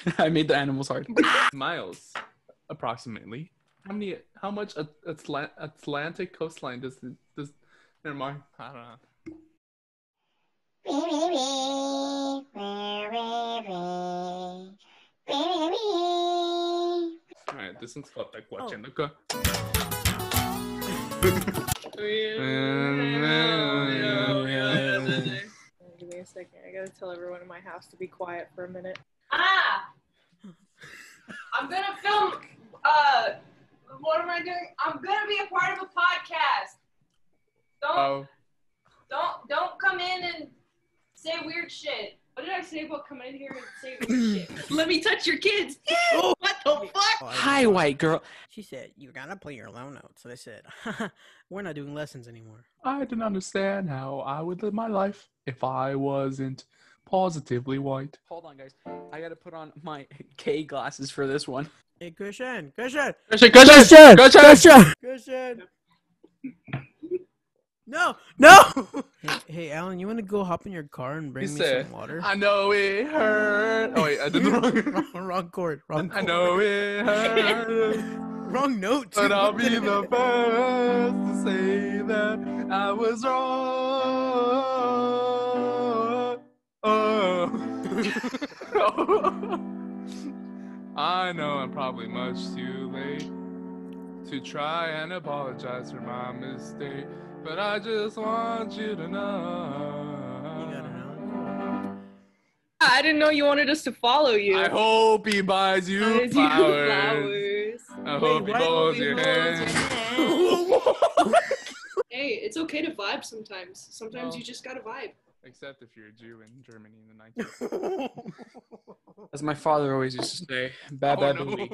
I made the animals hard. Miles, approximately. How much Atlantic coastline does never mind. I don't know. Alright, this one's called like watching. Give me a second. I gotta tell everyone in my house to be quiet for a minute. I'm gonna film. What am I doing? I'm gonna be a part of a podcast. Don't come in and say weird shit. What did I say about coming in here and say weird shit? Let me touch your kids. What the fuck? Hi, white girl. She said, you gotta play your low notes. So they said, we're not doing lessons anymore. I didn't understand how I would live my life if I wasn't positively white. Hold on, guys. I gotta put on my K glasses for this one. Hey, Christian! No! Hey, Alan, you want to go hop in your car and bring me some water? I know it hurt. Oh wait, I did the wrong chord. I know it hurt. Wrong note. But I'll be the first to say that I was wrong. Oh. I know I'm probably much too late to try and apologize for my mistake, but I just want you to know. You gotta know. I didn't know you wanted us to follow you. I hope he buys you flowers. I hope he holds your hand. Hey, it's okay to vibe sometimes. Sometimes you just gotta vibe. Except if you're a Jew in Germany in the 19th. As my father always used to say, bad baby.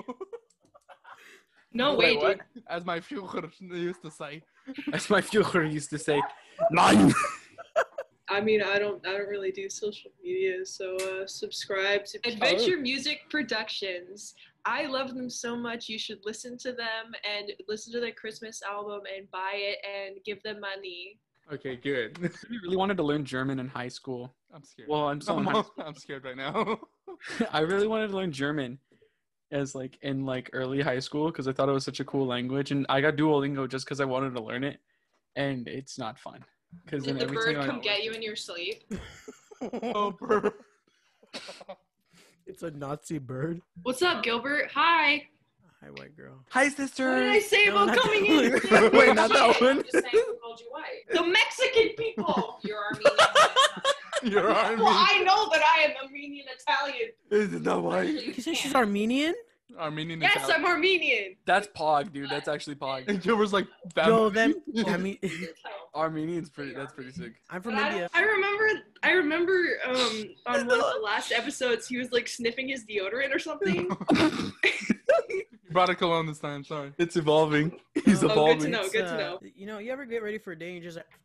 No Wait, way, what? dude. As my Führer used to say. As my Führer used to say, Nein. I mean, I don't really do social media, so subscribe to Adventure Music Productions. I love them so much. You should listen to them and listen to their Christmas album and buy it and give them money. Okay, good. I really wanted to learn German in high school. I'm scared. Well, I'm still in high school. I'm scared right now. I really wanted to learn German as like in like early high school because I thought it was such a cool language, and I got Duolingo just because I wanted to learn it, and it's not fun. Did the bird come get you in your sleep? Oh, bird. It's a Nazi bird. What's up, Gilbert? Hi. Hi, white girl. Hi, sister. What did I say No, about not coming that in? one. Wait, not that one. I'm just saying who called you white. The Mexican people. You're Armenian. You're Armenian. Well, I know that I am Armenian Italian. Is it not white? Did you say she's Armenian? Armenian. Yes, I'm Armenian. That's Pog, dude. That's actually Pog. And Gilbert's like, Yo, then, I mean, Armenian's pretty. That's pretty sick. I'm from But India. I remember on one of the last episodes, he was like sniffing his deodorant or something. You brought a cologne this time, sorry. It's evolving. He's Oh, good to evolving. know. Good to know. You know, you ever get ready for a day and you're just like,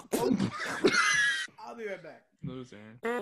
I'll be right back. Loser.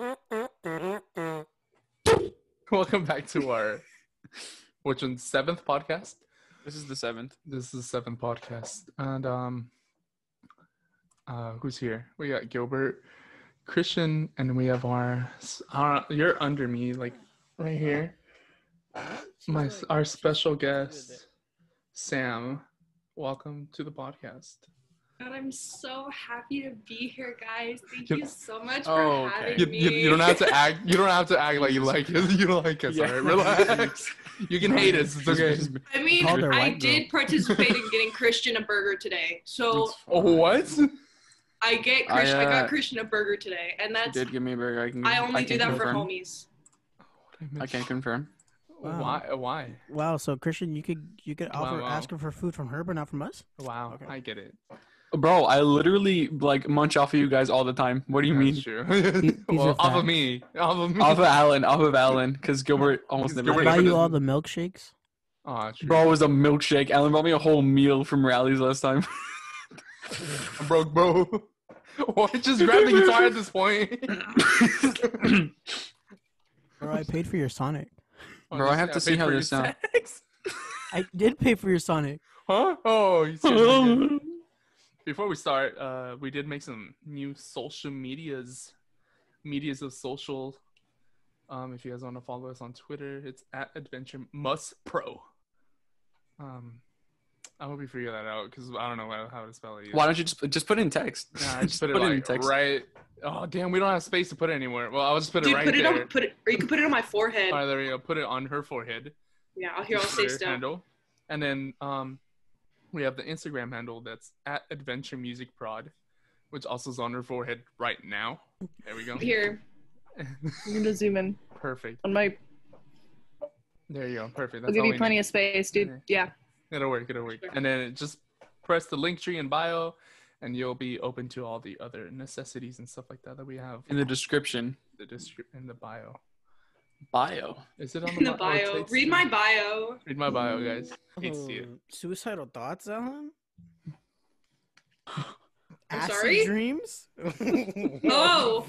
Welcome back to our, which one, 7th podcast? This is the 7th. This is the 7th podcast. And who's here? We got Gilbert, Christian, and we have our you're under me, like right here. Our special guest, Sam. Welcome to the podcast. God, I'm so happy to be here, guys. Thank You- you so much Oh, for okay. having me. You don't have to act. You don't have to act like you like us. You don't like us. Yeah. All right, relax. You can hate us. It's okay. I mean, Called her I white did participate in getting Christian a burger today. So Oh, what? I got I Christian a burger today, and You that's did give me a burger. I only do can that for confirm. homies. I can confirm. Why? Why? Wow, so Christian, you could offer Wow. asking for food from her, but not from us? Wow. Okay. I get it. Bro, I literally like munch off of you guys all the time. What do you mean? That's true. He's Well, a off of fact. me. Off of me. Off of Alan, because Gilbert almost never. Gilbert I buy never you does- all the milkshakes. Oh, true. Bro, it was a milkshake. Alan brought me a whole meal from Rally's last time. I'm broke, bro. Why just grab the guitar at this point? Bro, I paid for your Sonic. Bro, I have to see how this sounds. I did pay for your Sonic. Huh? Oh, you seriously did. Before we start, we did make some new social medias of social If you guys want to follow us on Twitter, it's at Adventure Must Pro. I hope you figure that out because I don't know how to spell it either. Why don't you just put it in text? Nah, just put it like, in text. Right. Oh damn, we don't have space to put it anywhere. Well, I'll just put it right there. Or you can put it on my forehead. All right, there we go. Put it on her forehead. Yeah, I'll say stuff. Handle. And then we have the Instagram handle that's at Adventure Music Prod, which also is on her forehead right now. There we go. Here. I'm gonna zoom in. Perfect. On my. There you go. Perfect. I'll give you plenty of space, dude. Yeah. It'll work. And then just press the link tree in bio, and you'll be open to all the other necessities and stuff like that we have in the description. In the bio. Bio. Is it on the bio? Oh, read my bio. Read my bio, guys. Hate to see it. Suicidal thoughts, Alan? I'm sorry? Dreams? Oh.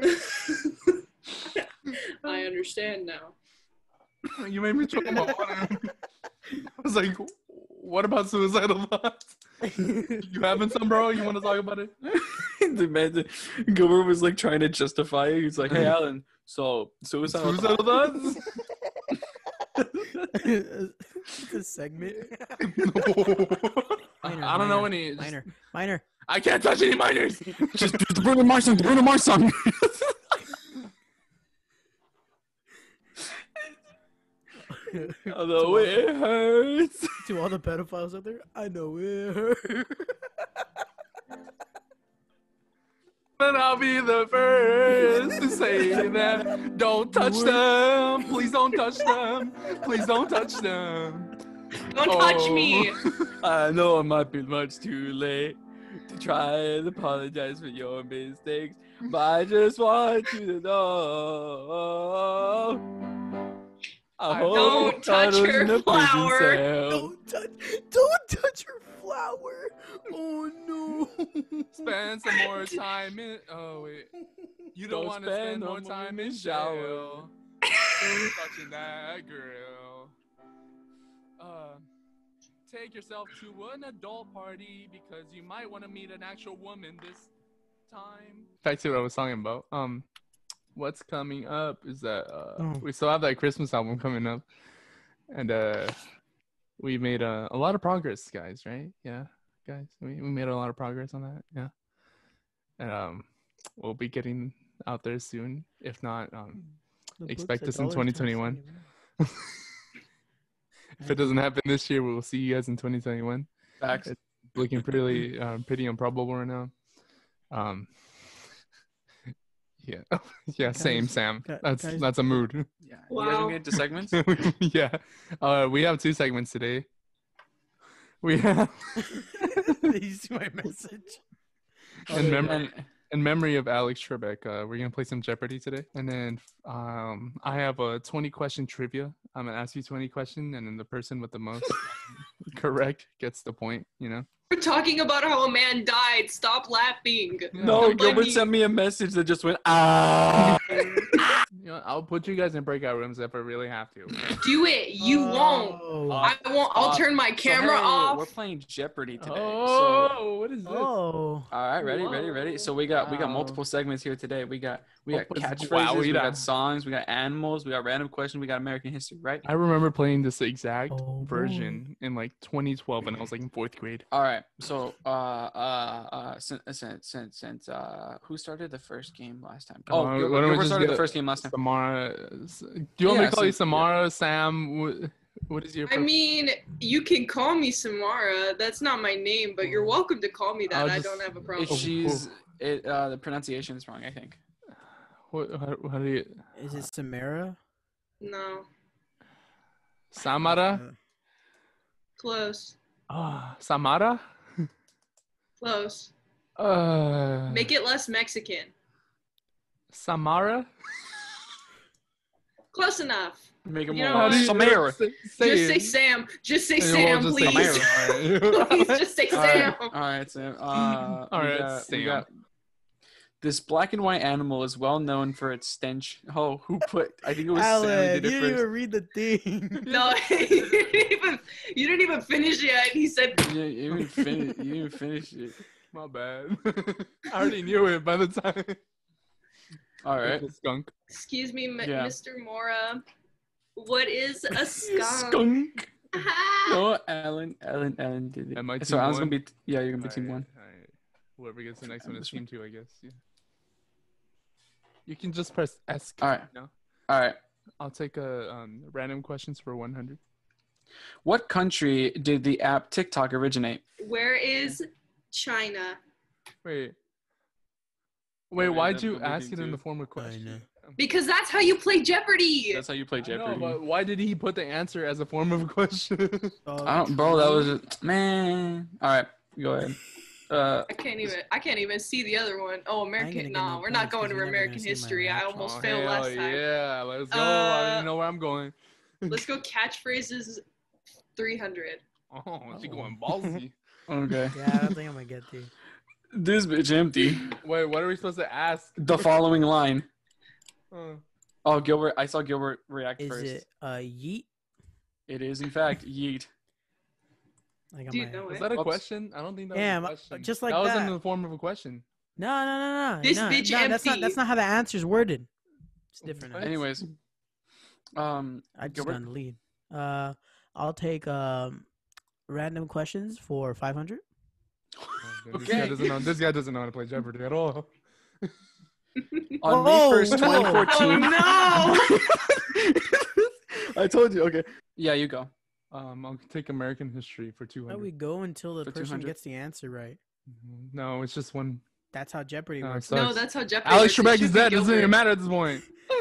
I understand now. You made me choke my water. I was like, what about suicidal thoughts? You having some, bro? You want to talk about it? The man, Gilbert was like trying to justify it. He's like, hey, Alan, so suicidal thoughts? It's a segment. I don't know any. Minor. I can't touch any minors. Just the Bruno Mars song. Although it hurts. To all the pedophiles out there, I know it hurts. But I'll be the first to say that. Don't touch them. Please don't touch them. Please don't touch them. Don't touch me. I know it might be much too late to try and apologize for your mistakes, but I just want you to know. Don't touch her flower. Don't touch her flower. Oh no. Spend some more time in. Oh wait. You don't want to spend more time in shower. Touching that girl. Take yourself to an adult party because you might want to meet an actual woman this time. Back to what I was talking about. What's coming up is that we still have that Christmas album coming up, and we made a lot of progress, guys. Right? Yeah, guys, we made a lot of progress on that. Yeah, and we'll be getting out there soon. If not, expect us in 2021. If it doesn't happen this year, we'll see you guys in 2021. Facts. It's looking pretty improbable right now. Yeah, yeah, guys, same, Sam. That's a mood. Yeah. Wow. You guys want to get into segments? Yeah. We have 2 segments today. We have. Did you see my message? In memory of Alex Trebek, we're gonna play some Jeopardy today, and then I have a 20-question trivia. I'm gonna ask you 20 questions, and then the person with the most correct gets the point. You know. We're talking about how a man died. Stop laughing. No, Gilbert sent me a message that just went, ah. You know, I'll put you guys in breakout rooms if I really have to. Do it. You won't. I won't. I'll turn my camera off. We're playing Jeopardy today. What is this? All right, ready. So we got multiple segments here today. We got catchphrases, we got songs, we got animals, we got random questions, we got American history, right? I remember playing this exact version in like 2012 when I was like in 4th grade. All right. So since who started the first game last time? Who started the first game last time? Samara. Do you want me to call you Samara, yeah. Sam? What is your? I mean, you can call me Samara. That's not my name, but you're welcome to call me that. I don't have a problem. The pronunciation is wrong, I think. How do you? Is it Samara? No. Samara. Close. Samara. Close. Make it less Mexican. Samara. Close enough. Make it more Samara. Just say Sam. Just say Sam, please. Please just say Sam. All right, Sam. All right, Sam. This black and white animal is well known for its stench. Oh, who put? I think it was Alan, Sam. You didn't even read the thing. No, you didn't even finish yet. He said. You didn't finish it. My bad. I already knew it by the time. All right. It's a skunk. Excuse me, Yeah. Mr. Mora. What is a skunk? Skunk. No, Alan did it. Am I So team Alan's one? gonna be. Yeah, you're gonna be team one. Alright. Whoever gets the next one is team 2, I guess. Yeah. You can just press S. All right. No. All right. I'll take a random questions for 100. What country did the app TikTok originate? Where is China? Wait, Wait, why'd that you would ask be it in too. the form of question? Because that's how you play Jeopardy. That's how you play I know, Jeopardy. but why did he put the answer as a form of a question? I don't, bro. That was man. All right, go ahead. I can't even see the other one. Oh, gonna American. get Nah, no we're not points 'cause going to you're never American gonna see my history. I reaction. almost Oh, failed hell last time. Yeah, let's go. I don't even know where I'm going. Let's go catchphrases 300. Oh, she going ballsy. Okay. Yeah, I don't think I'm gonna get to. This bitch empty. Wait, what are we supposed to ask? The following line. Uh, Oh, Gilbert. I saw Gilbert react Is first. it yeet? It is in fact yeet. I got Do you my... know is it? that a Oops. question? I don't think that Yeah, was a question. just like that was that. in the form of a question. No. This no, bitch no, empty. that's not how the answer's worded. It's different. What? Anyways, I just Gilbert? got the lead. I'll take random questions for 500. Oh, man, Okay. This guy doesn't know how to play Jeopardy at all. on May 1st, whoa. 2014. Oh I told you. Okay. Yeah, you go. I'll take American history for How 200. we go until the For person 200? gets the answer right? No, it's just one. That's how Jeopardy No, works. it no, sucks. that's how Jeopardy Alex works. It Trebek should is be dead. Doesn't even Gilbert. matter at this point.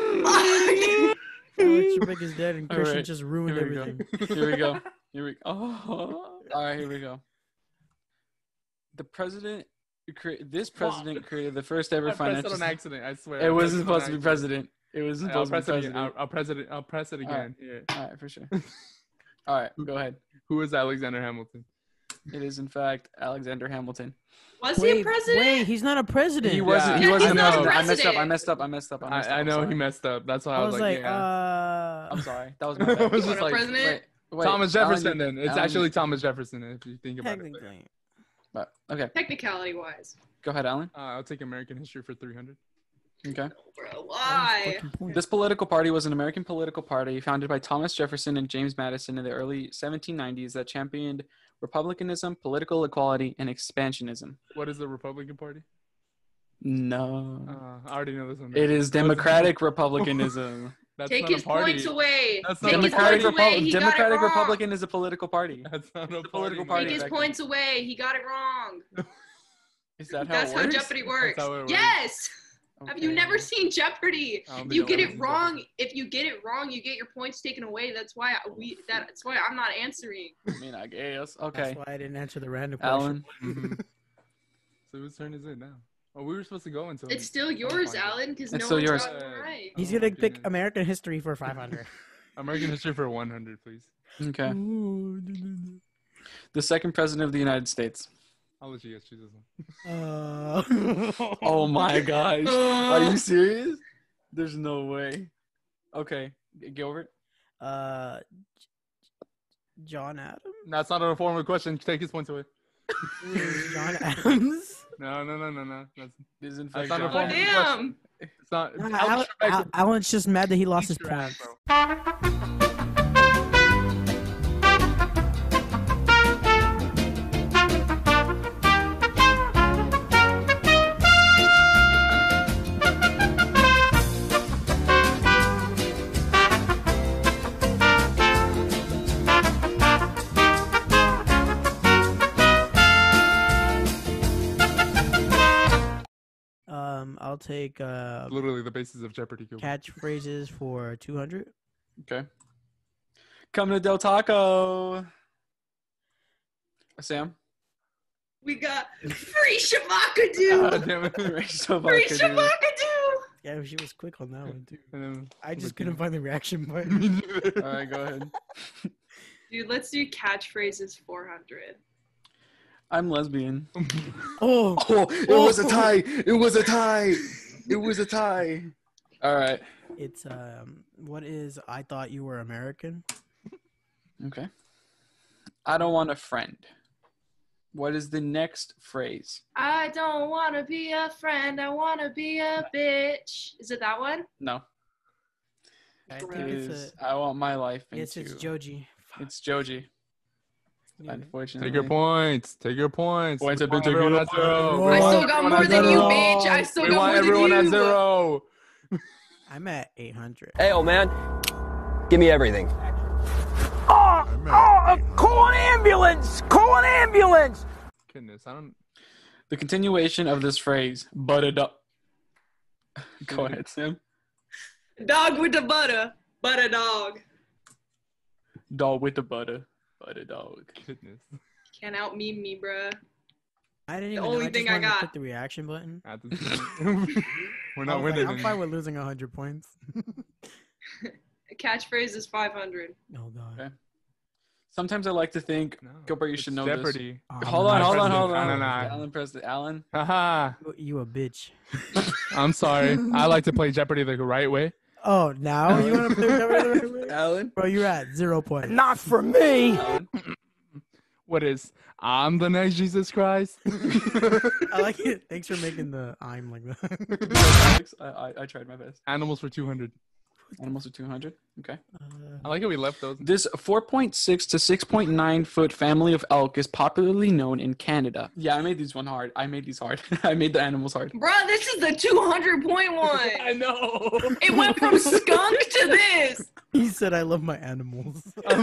Alex Trebek is dead and All Christian right, just ruined here we go. everything. Here we go. Here we. Oh. All right. Here we go. The president. This president created the first ever I pressed it financial. on accident. I swear. It I wasn't pressed supposed to be on president. It wasn't accident. supposed to be president. I'll press it again. Yeah. All right, for sure. All right, go ahead. Who is Alexander Hamilton? It is in fact Alexander Hamilton. Was he a president? Wait, he's not a president. He wasn't. He Yeah, wasn't. he's not a I messed up. president. I messed up. I messed up. I know he messed up. That's why I was like, yeah. I'm sorry. That was my I bad. was You just want a like, president? Wait, Thomas Alan, Jefferson. Then it's Alan, actually Thomas Jefferson if you think about it. technically. But, okay, Technicality wise. go ahead, Alan. I'll take American history for 300. Okay. Bro, why? Fucking point. This political party was an American political party founded by Thomas Jefferson and James Madison in the early 1790s that championed republicanism, political equality, and expansionism. What is the Republican Party? No. I already know this one. It is democratic republicanism. That's Take not a his party. points away. That's not Take a his party. points away. He got it Democratic wrong. Republican is a political party. That's not a It's a political party. party. Take his back then. points away. He got it wrong. Is that how That's it how works? Jeopardy works. how it works. Yes. Have you Okay. never seen Jeopardy? I don't You think get I've it seen wrong. Jeopardy. If you get it wrong, you get your points taken away. That's why That's why I'm not answering. I mean, I guess. Okay. That's why I didn't answer the random question. Alan. Mhm. So whose turn is it now? Oh, we were supposed to go until. It's still yours, Alan, because It's no still one's yours. gotten it right. He's Oh, gonna my pick goodness. American history for 500. American history for 100, please. Okay. The second president of the United States. I'll let you guys choose this one. Oh my gosh. Are you serious? There's no way. Okay. Gilbert? John Adams? That's not a form of question. Take his points away. John Adams? No. That's Is in That's fact not a Oh, form of John. question. damn. It's not. No, Alex Trebek- Alan's just mad that he lost his Beat your ass, points. bro. I'll take Literally the basis of Jeopardy. Gilbert. catchphrases for 200. Okay. Coming to Del Taco. Sam? We got free Shabakadoo. God damn it. Rachel Free Buckadoo. Shabakadoo. Yeah, she was quick on that one too. And then- I just couldn't find the reaction button. All right, go ahead. Dude, let's do catchphrases 400. I'm lesbian. Oh, Oh, it was a tie. It was a tie. It was a tie. All right. it's what is I thought you were American? Okay. I don't want a friend. What is the next phrase? I don't want to be a friend. I want to be a bitch. Is it that one? No. I It think is I want my life into. Yes, it's Joji. It's Joji. Yeah. Unfortunately. Take your points. Take your points. Points have We been want everyone taken. at zero. I We still want got everyone more at than you, zero. bitch. I still We got want more than everyone you. at zero. I'm at 800. Hey, old man, give me everything. Call an ambulance! Call an ambulance! Goodness, I don't. The continuation of this phrase, butted up. Go ahead, Sam. Dog with the butter. Butter dog. Dog with the butter. Butter dog. Goodness. Can't out meme me, bruh. I didn't The even only know. I thing just I wanted to got. click the reaction button. At this point, we're not I was like, winning. I'm fine with losing 100 points. Catchphrase is 500. Oh god. Okay. Sometimes I like to think, No, Gilbert, you it's should know Jeopardy. Oh, Hold I'm on, not hold pressing on. it. Alan pressed it. Alan? Haha. You a bitch. I'm sorry. I like to play Jeopardy the right way. Oh, now you want to play Jeopardy the right way? Alan? Bro, you're at 0 points. Not for me! Alan? What is? I'm the next Jesus Christ. I like it. Thanks for making the I'm like that. Alex, I tried my best. Animals for 200. Animals are 200. Okay. I like how we left those. This 4.6 to 6.9 foot family of elk is popularly known in Canada. Yeah, I made these one hard. I made these hard. I made the animals hard. Bruh, this is the 200-point one. I know. It went from skunk to this. He said I love my animals.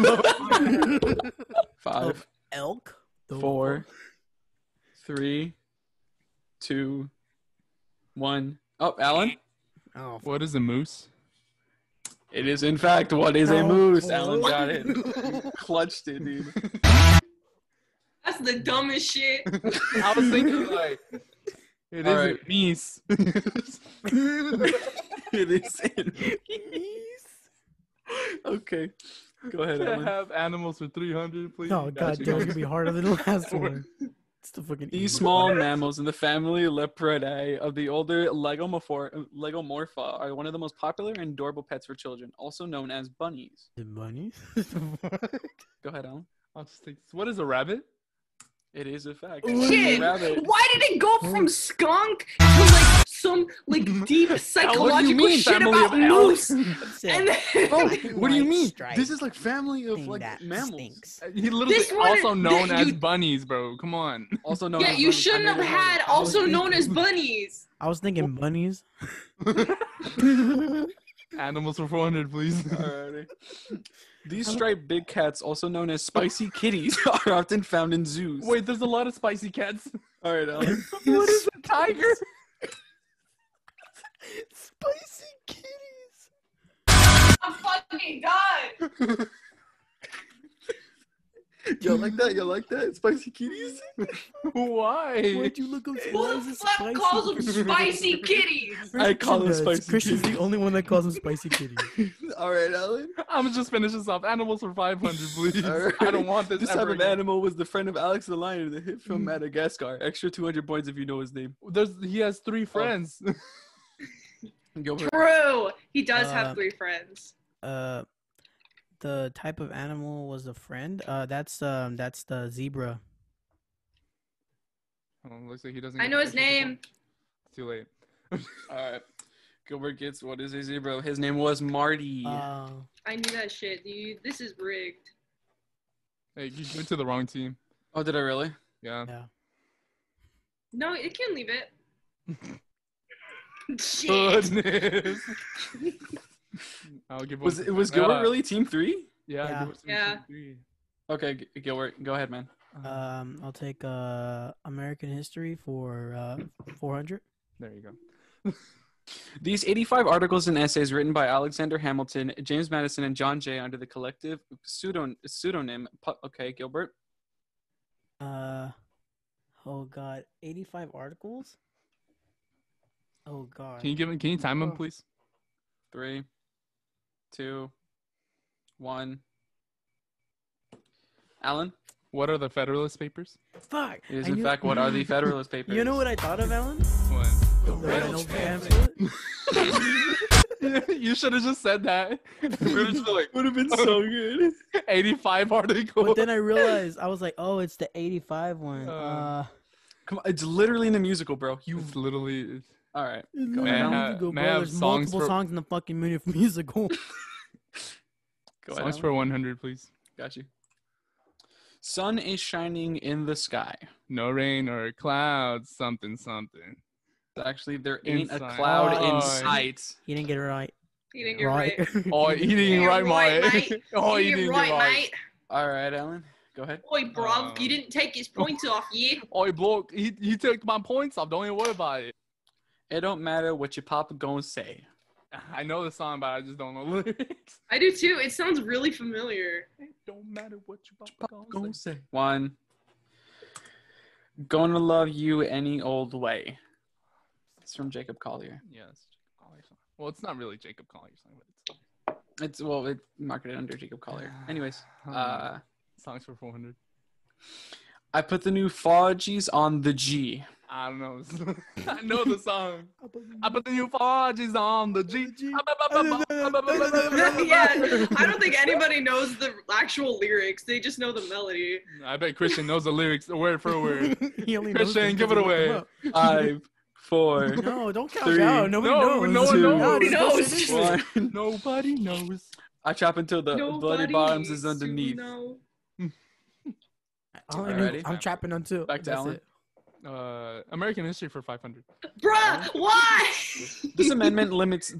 5, Elk? The 4, 3, 2, 1. Oh, Alan? Oh, What is a moose? It is, in fact, what is a No. moose. Alan got it. You clutched it, dude. That's the dumbest shit. I was thinking like it All is right. a meese. It is in. Okay. Go ahead, Can I Alan. have animals for 300, please? oh god, you. damn, it's gonna be harder than the last one. It's the fucking These small mammals in the family Lepidae of the older Legomorpha are one of the most popular and adorable pets for children, also known as bunnies. The bunnies? Go ahead, Alan. I'll just take this. What is a rabbit? It is a fact. Shit. Rabbit. Why did it go from skunk to like some like deep psychological mean, shit family about of elk? moose? And then Bro, what do you White mean? stripe This is like family of thing like that mammals. stinks. He literally This one- also known as you- bunnies, bro. Come on. Also known yeah, as you bunnies. I shouldn't made have it harder. had also known as bunnies. I was thinking bunnies. Animals for 400, please. Alrighty. These striped big cats, also known as spicy kitties, are often found in zoos. Wait, there's a lot of spicy cats. All right, Alan. What is a tiger? Spicy kitties. I'm fucking done. You like that? You like that? Spicy kitties? Why? Why'd you look up Who the fuck calls them spicy kitties? I call them spicy Christian's kitties. the only one that calls them spicy kitties. All right, Alan. I'm gonna just finish this off. Animals for 500, please. All right. I don't want this. This ever type of again. animal was the friend of Alex the Lion in the hit film Madagascar. Extra 200 points if you know his name. He has 3 friends. Gilbert. True. He does have Uh, 3 friends. The type of animal was a friend. That's the zebra. Oh, looks like he doesn't. I get know the his extra name. point. It's too late. All right. Gilbert gets what is a zebra. His name was Marty. I knew that shit, dude. This is rigged. Hey, you went to the wrong team. Oh, did I really? Yeah. Yeah. No, it can leave it. Shit. Goodness. I'll give Was one- was Gilbert really team 3? Yeah. Yeah. Gilbert's Yeah. 3. Okay, Gilbert, go ahead, man. I'll take American history for 400. There you go. These 85 articles and essays written by Alexander Hamilton, James Madison, and John Jay under the collective pseudonym. Okay, Gilbert. Oh god, 85 articles. Oh god. Can you time him, please? 3, 2, 1. Alan? What are the Federalist Papers? Fuck. It is I in knew- fact what are the Federalist Papers? You know what I thought of, Alan? What? The Reynolds pamphlet. You should have just said that. We would have been so good. 85 article. But then I realized I was like, oh, it's the 85 one. Come on, it's literally in the musical, bro. It's literally. All right. Go May I ahead. have- Musical, may I bro. have There's songs multiple for- songs in the fucking musical. Go Songs ahead. for 100, please. Got you. Sun is shining in the sky. No rain or clouds, something. Actually, there ain't a Inside. cloud Oh. in sight. He didn't get it right. Eating your right. Oh, eating You're right, right, mate. mate. Oh, You're eating right, right. mate. All right, Alan. Go ahead. Oi, bruv, you didn't take his points off, yeah? Oh, bloke, he took my points off. Don't even worry about it. It don't matter what your papa gonna say. I know the song, but I just don't know lyrics. I do too. It sounds really familiar. It don't matter what your papa Gonna say. One. Gonna love you any old way. It's from Jacob Collier. Yes, Jacob Collier's song. Well, it's not really Jacob Collier's song, but it's It marketed under Jacob Collier. Anyways, songs for 400. I put the new Foggies on the G. I don't know. I know the song. I put the new Foggies on the G. Yeah, I don't think anybody knows the actual lyrics. They just know the melody. I bet Christian knows the lyrics word for word. He only knows Christian, them give it 'cause he looked away. 5, 4, them up. No, don't count Three. out. Nobody No, knows. no one Two. knows. Nobody Just go knows. sit into it. 1. Nobody knows. I chop until the bloody bottoms is to underneath. know. I only Alrighty. knew- I'm trapping on two. Back to That's Alan. it. American history for 500. Bruh, why? This amendment limits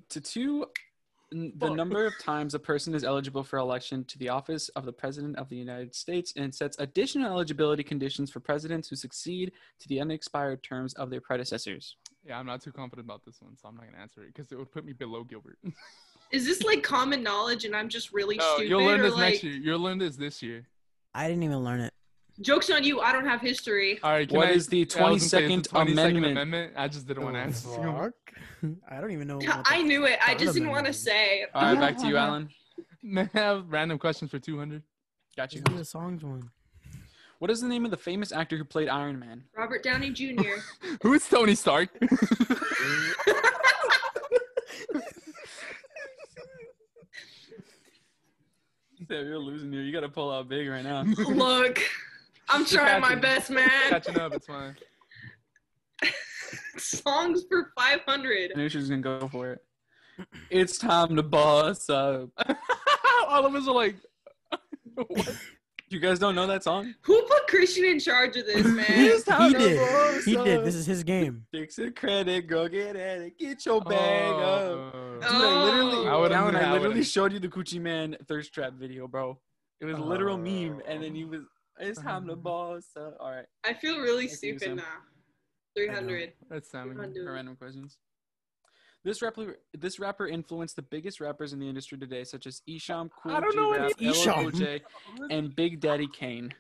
the number of times a person is eligible for election to the office of the President of the United States and sets additional eligibility conditions for presidents who succeed to the unexpired terms of their predecessors. Yeah, I'm not too confident about this one, so I'm not gonna answer it because it would put me below Gilbert. Is this like common knowledge and I'm just really No, stupid? you'll learn or this like, next year. You'll learn this this year. I didn't even learn it. joke's on you, I don't have history. All right. What is the I was gonna say, 22nd it's the 22nd amendment? amendment? I just didn't want to answer. Fuck. I don't even know. I knew it. I just didn't want to Amendment. say. All right, back to you, Alan. May I have random questions for 200? Got you. Just do the songs one. What is the name of the famous actor who played Iron Man? Robert Downey Jr. Who is Tony Stark? You're losing here. You got to pull out big right now. Look, I'm trying my catching- best, man. Catching up, it's fine. Songs for 500. I knew she was gonna go for it. It's time to boss up. All of us are like, what? You guys don't know that song? Who put Christian in charge of this, man? It's time He to did. boss He did. up. This is his game. Fix a credit, go get at it. Get your bag up. Dude, Oh. I wouldn't- Alan, I I literally wouldn't. showed you the Coochie Man thirst trap video, bro. It was a literal meme, and then he was, it's time to boss up. All right, I feel really Thank you, stupid Sam. now. 300. That's Sammy. 300. for random questions. This rapper influenced the biggest rappers in the industry today, such as Esham, Cool I don't G know Rap, any- LL Cool Esham. J, and Big Daddy Kane.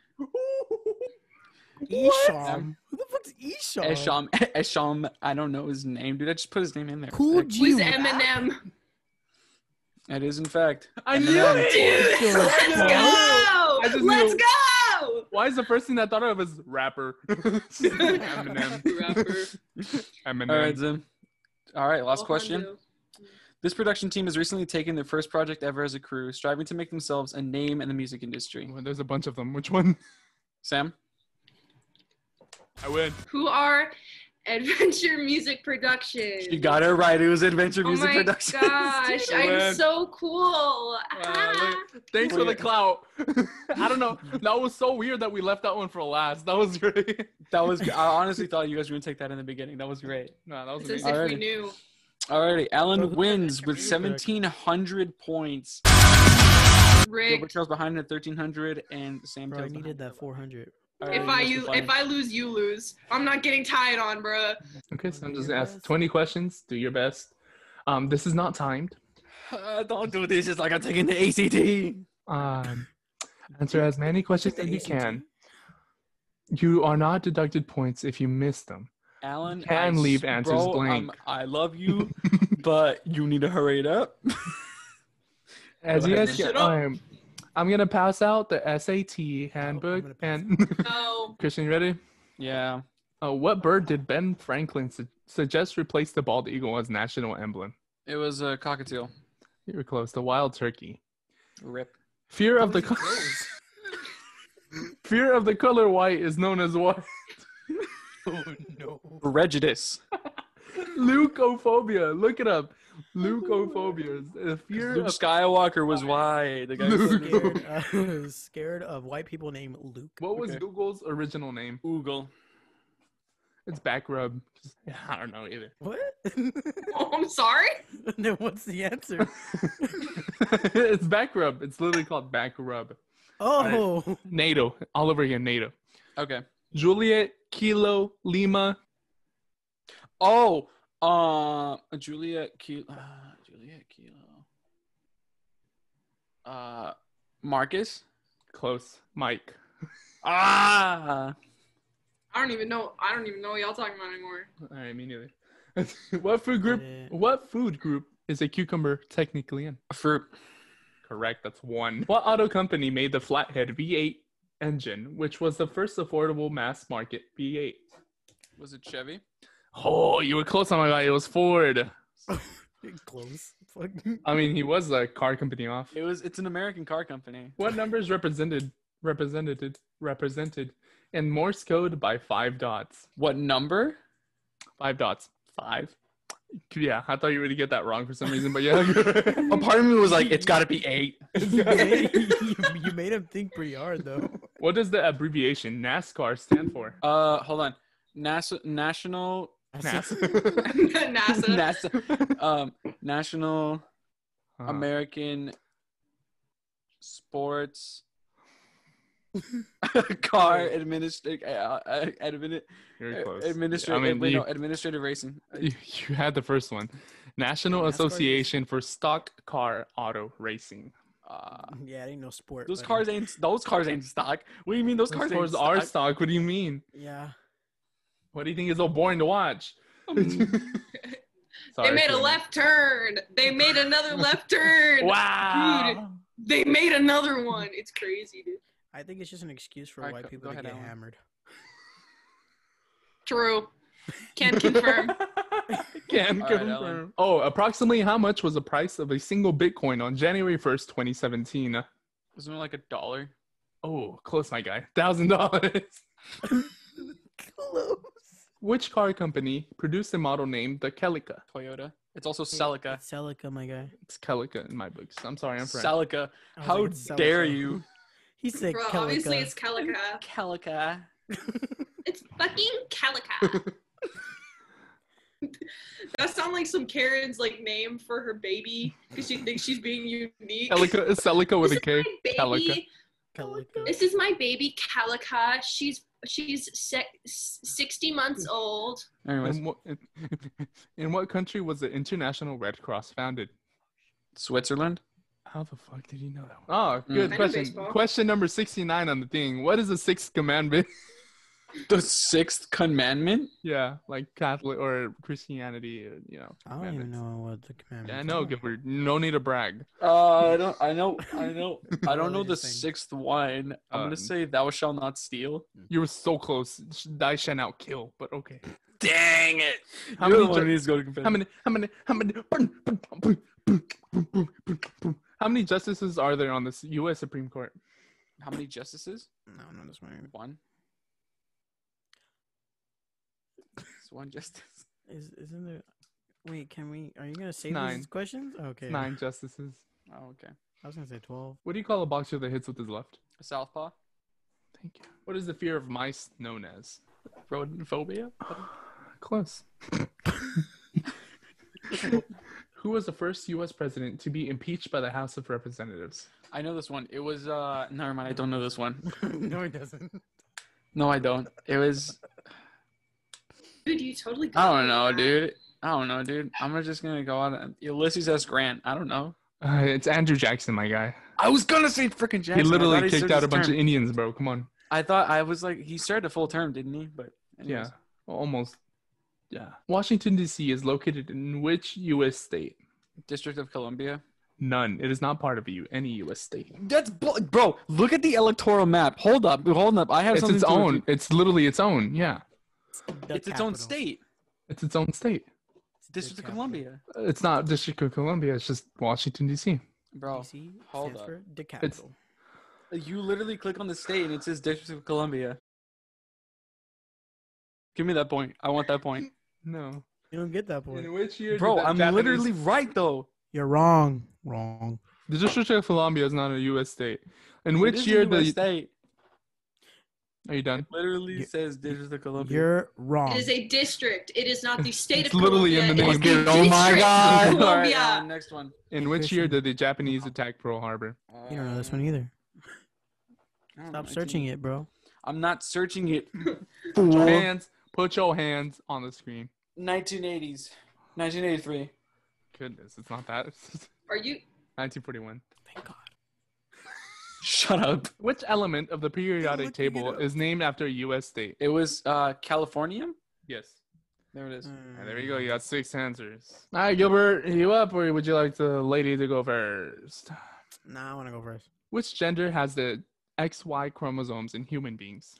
Esham. Who the fuck's Esham? Esham, I don't know his name, dude. I just put his name in there. Cool Who's G. Eminem? It is, in fact. I knew Eminem. it! Dude, let's go! I just knew- Let's go! Why is the first thing I thought of was rapper? Eminem. Rapper. Eminem. All right, Zim. All right, last Oh, question. Hondo. This production team has recently taken their first project ever as a crew, striving to make themselves a name in the music industry. Well, there's a bunch of them. Which one? Sam? I win. Who are Adventure Music Productions? You got it right. It was Adventure Oh Music my Productions. gosh, I I'm win. so cool. Thanks for the clout. I don't know. That was so weird that we left that one for last. That was great. That was. I honestly thought you guys were gonna take that in the beginning. That was great. No, that was It's as amazing. if we Alrighty. knew. Alrighty, Alan Well, wins with music. 1,700 points. Rick, Gilbert Charles behind at 1,300, and Sam Bro, I Taylor's needed behind. that 400. Alrighty, if I lose, you lose. I'm not getting tied on, bruh. Okay, so I'm just Your gonna ask best. 20 questions. Do your best. This is not timed. Don't do this. It's like I'm taking the ACT. Answer as many questions as you can. You are not deducted points if you miss them. Alan, Can leave answers bro, blank. I love you, but you need to hurry it up. As Go you ahead, guys man. get, Shut up. I'm gonna pass out the SAT handbook. gonna pass And No. Christian, you ready? Yeah. What bird did Ben Franklin suggest replace the bald eagle as national emblem? It was a cockatiel. You were close. The wild turkey. Rip. Fear of the fear of the color white is known as what? Oh no. Prejudice. Leukophobia. Look it up. Leukophobia. The fear Luke of Skywalker was white. The guy who said Scared of white people named Luke. What was Okay. Google's original name? Oogle. It's back rub. Yeah, I don't know either. What? Oh, I'm sorry. Then what's the answer? It's back rub. It's literally called back rub. Oh. NATO. All over again, NATO. Okay. Juliet, Kilo, Lima. Oh, Juliet Kilo. Marcus. Close. Mike. Ah. I don't even know what y'all talking about anymore. All right, me neither. What food group? What food group is a cucumber technically in? Fruit. Correct. That's one. What auto company made the flathead V8 engine, which was the first affordable mass market V8? Was it Chevy? Oh, you were close on my guy. It was Ford. Close. I mean, he was a car company off. It's an American car company. What number is represented in Morse code by 5 dots? What number? 5 dots. 5. Yeah, I thought you were going to get that wrong for some reason, but yeah. A part of me was like, it's got to be 8. You made him think pretty hard though. What does the abbreviation NASCAR stand for? Hold on. National NASA. National American Sports Car Very close. Administrative Racing. You had the first one. National Association for Stock Car Auto Racing. Yeah, it ain't no sport. Those but- cars ain't stock. What do you mean those cars ain't are stock? stock. What do you mean? Yeah. What do you think is so boring to watch? They made a left turn. They made another left turn. Wow. Dude, they made another one. It's crazy, dude. I think it's just an excuse for Alright, white go people to ahead, get Alan. hammered. True. Can confirm. Can All right, confirm. Alan. Oh, approximately how much was the price of a single Bitcoin on January 1st, 2017? Wasn't it like $1? Oh, close, my guy. $1,000. Close. Which car company produced the model named the Celica? Toyota. It's also Celica. It's Celica, my guy. It's Celica in my books. I'm sorry, I'm French. Celica. I was How like, it's dare Celica. you? He said Bro, Celica. obviously it's Calica. Celica. It's fucking Calica. That sounds like some Karen's like name for her baby because she thinks she's being unique. Celica with a K. This is my baby. Celica. This is my baby Calica. She's 60 months old. Anyways, In what country was the International Red Cross founded? Switzerland. How the fuck did you know that one? Oh, good I know question. baseball. Question number 69 on the thing. What is the sixth commandment? The 6th commandment. Yeah, like Catholic or Christianity, you know. I don't even commandments. know what the commandment. Yeah, I know, Gilbert. No need to brag. I don't know the Religious thing. 6th one. I'm gonna say thou shalt not steal. You were so close. Thy shall not kill, but okay. Dang it! How You're many the one ju- who needs to go to confession. How many justices are there on this U.S. Supreme Court? How many justices? No, I'm not just wondering. 1. It's 1 justice. Isn't there? Wait, can we? Are you gonna say 9. these questions? Okay. 9 justices. Oh, okay. I was gonna say 12. What do you call a boxer that hits with his left? A southpaw. Thank you. What is the fear of mice known as? Rodent phobia. Close. Who was the first U.S. president to be impeached by the House of Representatives? I know this one. It was never mind. I don't know this one. No, it doesn't. No, I don't. It was. Dude, you totally. I don't know, dude. I'm just gonna go out. Ulysses S. Grant. I don't know. It's Andrew Jackson, my guy. I was gonna say freaking Jackson. He literally I thought kicked served out his a bunch term. of Indians, bro. Come on. I was like, he started a full term, didn't he? But anyways. Yeah, almost. Yeah. Washington, D.C. is located in which U.S. state? District of Columbia. None. It is not part of any U.S. state. That's bro. Look at the electoral map. Hold up. I have It's something its to own. It's literally its own. Yeah. It's its own state. It's its own state. It's District of capital. Columbia. It's not District of Columbia. It's just Washington, D.C. Bro, DC hold stands up. for the capital. You literally click on the state and it says District of Columbia. Give me that point. I want that point. No. You don't get that point. In which year Bro, did the I'm Japanese... literally right, though. You're wrong. Wrong. The District of Columbia is not a U.S. state. In It which is year a US the... state. Are you done? Literally You- says District of Columbia. You're wrong. It is a district. It is not the state It's of literally Columbia. in the It is name. the Oh my District god. of All right, Columbia. next one. In which year Christian. did the Japanese attack Pearl Harbor? You don't know this one either. I don't Stop know, searching it, bro. I'm not searching it. Put your hands on the screen. 1980s. 1983. Goodness, it's not that. Are you? 1941. Thank God. Shut up. Which element of the periodic looking it table up. is named after a U.S. state? It was California? Yes. There it is. There you go. You got 6 answers. All right, Gilbert, are you up, or would you like the lady to go first? Nah, I want to go first. Which gender has the XY chromosomes in human beings?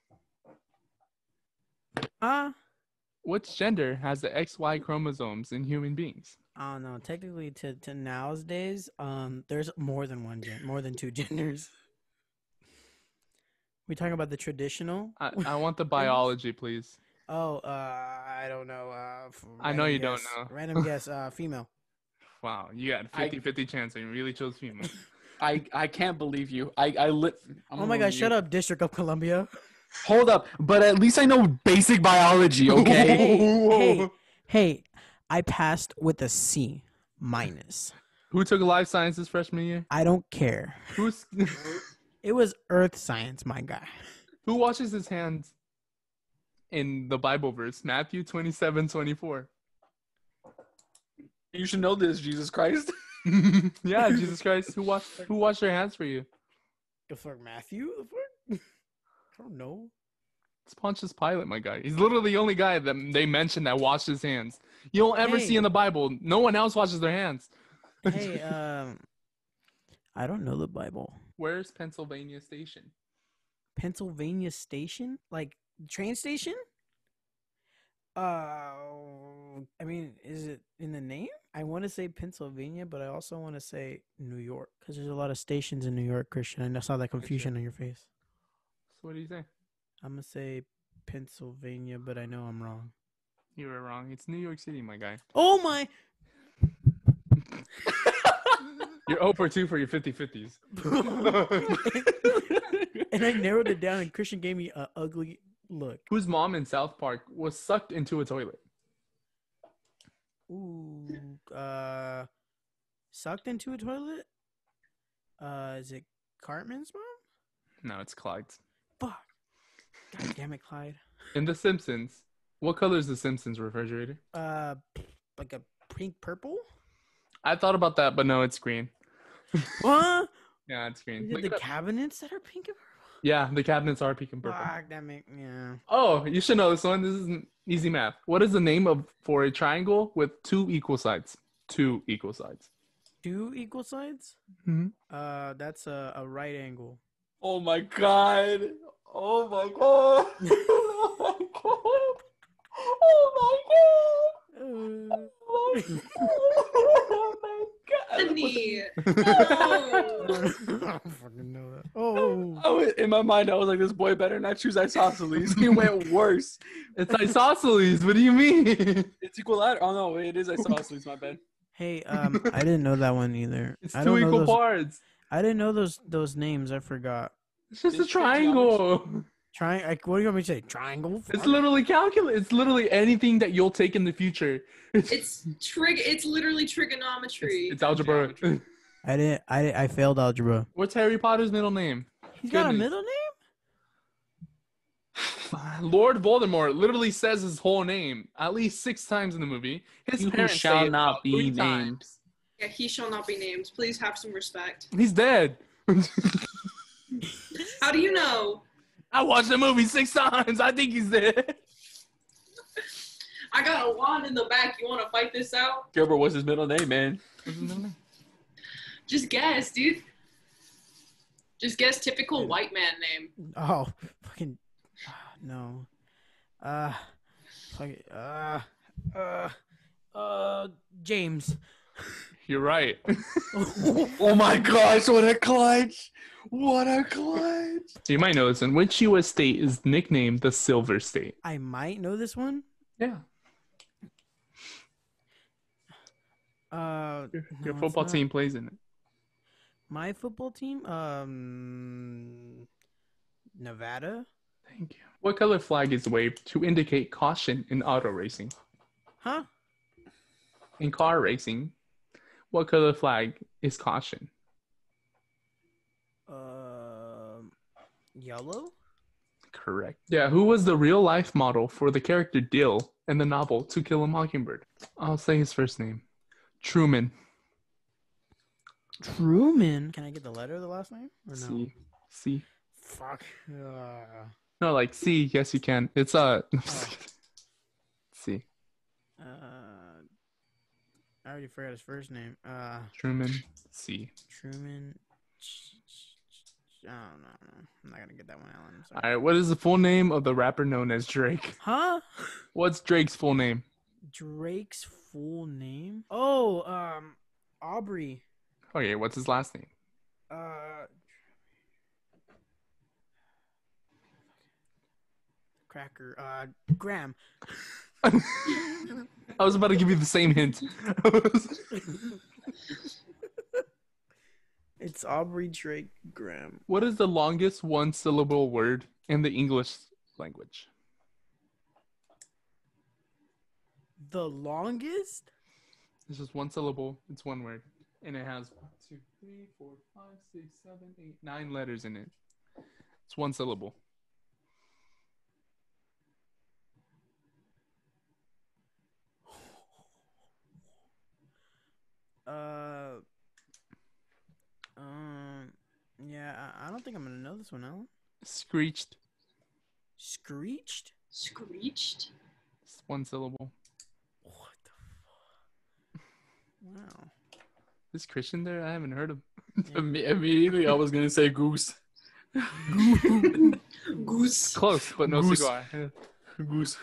Which gender has the XY chromosomes in human beings? I don't know. Technically, to nowadays, there's more than more than 2 genders. We talking about the traditional? I want the biology, please. Oh, I don't know. I know random you don't guess. know. Random guess. Female. Wow, you got 50-50 chance and you really chose female. I can't believe you. I'm Oh my God! Shut up, District of Columbia. Hold up. But at least I know basic biology, okay? Hey! I passed with a C minus. Who took life sciences freshman year? I don't care. Who's It was Earth science, my guy. who washes his hands in the Bible verse, Matthew 27:24? You should know this, Jesus Christ. Yeah, Jesus Christ. Who washed their hands for you? The fuck, Matthew? The fuck? I don't know. It's Pontius Pilate, my guy. He's literally the only guy that they mention that washed his hands. You don't ever see in the Bible. No one else washes their hands. Hey, I don't know the Bible. Where's Pennsylvania Station? Pennsylvania Station? Like train station? I mean, is it in the name? I want to say Pennsylvania, but I also want to say New York because there's a lot of stations in New York, Christian. I saw that confusion on your face. So what do you say? I'm going to say Pennsylvania, but I know I'm wrong. You were wrong. It's New York City, my guy. Oh, my. You're 0 for 2 for your 50-50s. And I narrowed it down, and Christian gave me an ugly look. Whose mom in South Park was sucked into a toilet? Ooh, sucked into a toilet? Is it Cartman's mom? No, it's Clyde's. Fuck. God damn it, Clyde. In The Simpsons, what color is The Simpsons refrigerator? Like a pink purple? I thought about that, but no, it's green. What? Yeah, it's green. Is it Look the it up. cabinets that are pink and purple? Yeah, the cabinets are pink and purple. Fuck, that make yeah. Oh, you should know this one. This is easy math. What is the name for a triangle with 2 equal sides? 2 equal sides. 2 equal sides? Mm-hmm. That's a right angle. Oh my god. Oh my god. Oh my god. Oh my god. Oh my god. Anthony. I don't fucking know that. Oh. In my mind, I was like, this boy better not choose isosceles. He went worse. It's isosceles. What do you mean? It's equilateral. Oh, no, it is isosceles. My bad. Hey, I didn't know that one either. It's I 2 don't know equal those, parts. I didn't know those names. I forgot. It's just a It's triangle. What do you want me to say? Triangle? It's literally calculus. It's literally anything that you'll take in the future. It's literally trigonometry. It's algebra. I failed algebra. What's Harry Potter's middle name? He's got a Goodness. middle name? Lord Voldemort literally says his whole name at least 6 times in the movie. His He who parents shall say it not about be 3 named. times. Yeah, he shall not be named. Please have some respect. He's dead. How do you know? I watched the movie 6 times. I think he's dead. I got a wand in the back. You want to fight this out? Gilbert, what's his middle name, man? Just guess, dude. Just guess typical white man name. Oh, fucking no. James. You're right. Oh my gosh, what a clutch! What a clutch! So you might know this one. Which U.S. state is nicknamed the Silver State? I might know this one. Yeah. No, Your it's football not. team plays in it. My football team. Nevada. Thank you. What color flag is waved to indicate caution in auto racing? Huh? In car racing, what color flag is caution? Yellow. Correct. Yeah, who was the real life model for the character Dill in the novel To Kill a Mockingbird? I'll say his first name. Truman. Truman. Can I get the letter of the last name or no? C. C. Fuck. No, like C. Yes, you can. It's C. I already forgot his first name. Truman. C. Truman. I don't know. I'm not gonna get that one, Alan. I'm sorry. All right. What is the full name of the rapper known as Drake? Huh? What's Drake's full name? Drake's full name? Oh, Aubrey. Okay. What's his last name? Cracker. Graham. I was about to give you the same hint. It's Aubrey Drake Graham. What is the longest one-syllable word in the English language? The longest? It's just one syllable. It's one word. And it has 1, 2, 3, 4, 5, 6, 7, 8, 9 letters in it. It's one syllable. Yeah, I don't think I'm gonna know this one, Alan. Screeched. Screeched? Screeched? It's one syllable. What the fuck? Wow. Is Christian there? I haven't heard him. Immediately, I was gonna say goose. Goose. Close, but no Goose. cigar. Yeah. Goose.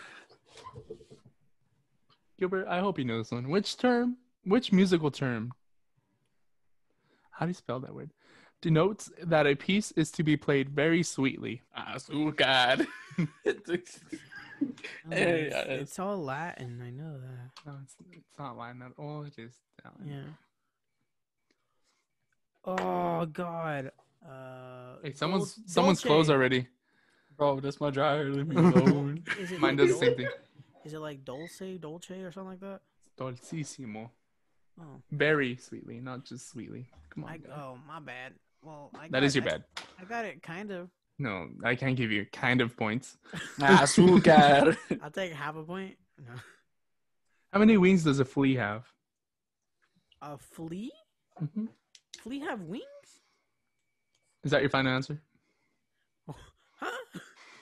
Gilbert, I hope you know this one. Which musical term, how do you spell that word, denotes that a piece is to be played very sweetly? Azúcar. It's all Latin. I know that. No, it's not Latin at all. It is Italian. Yeah. Oh God. Hey, someone's close already. Bro, that's my dryer. Leave me alone. Is it Mine like does the same thing. Is it like dolce, or something like that? Dolcissimo. Oh, Very sweetly, not just sweetly. Come on. guy. oh, my bad. Well, That is your bad. I got it, kind of. No, I can't give you kind of points. Azúcar. I'll take half a point. No. How many wings does a flea have? A flea? Mm-hmm. Flea have wings? Is that your final answer? Huh?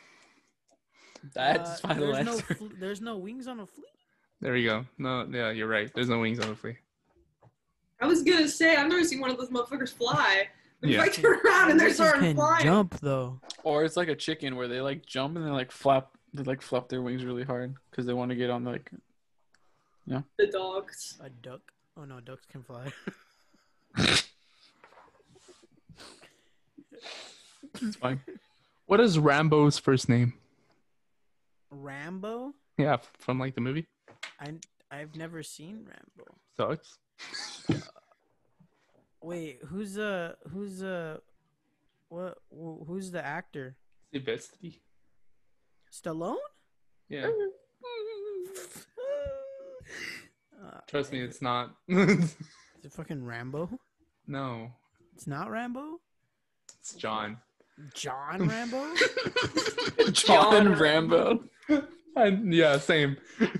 That's final there's answer. There's no wings on a flea? There we go. No, yeah, you're right. There's no wings on a flea. I was gonna say, I've never seen one of those motherfuckers fly. Yeah. I turn around and they're Bitches starting can flying. jump though. Or it's like a chicken where they like jump and they like flap. They like flap their wings really hard because they want to get on like. The dogs. A duck? Oh no, ducks can fly. It's fine. What is Rambo's first name? Rambo? Yeah, from like the movie. I've never seen Rambo. Sucks. Wait, who's the actor? Sylvester. Stallone? Yeah. Trust me, it's not. Is it fucking Rambo? No, It's not Rambo? it's John. John Rambo? John Rambo. Yeah, same.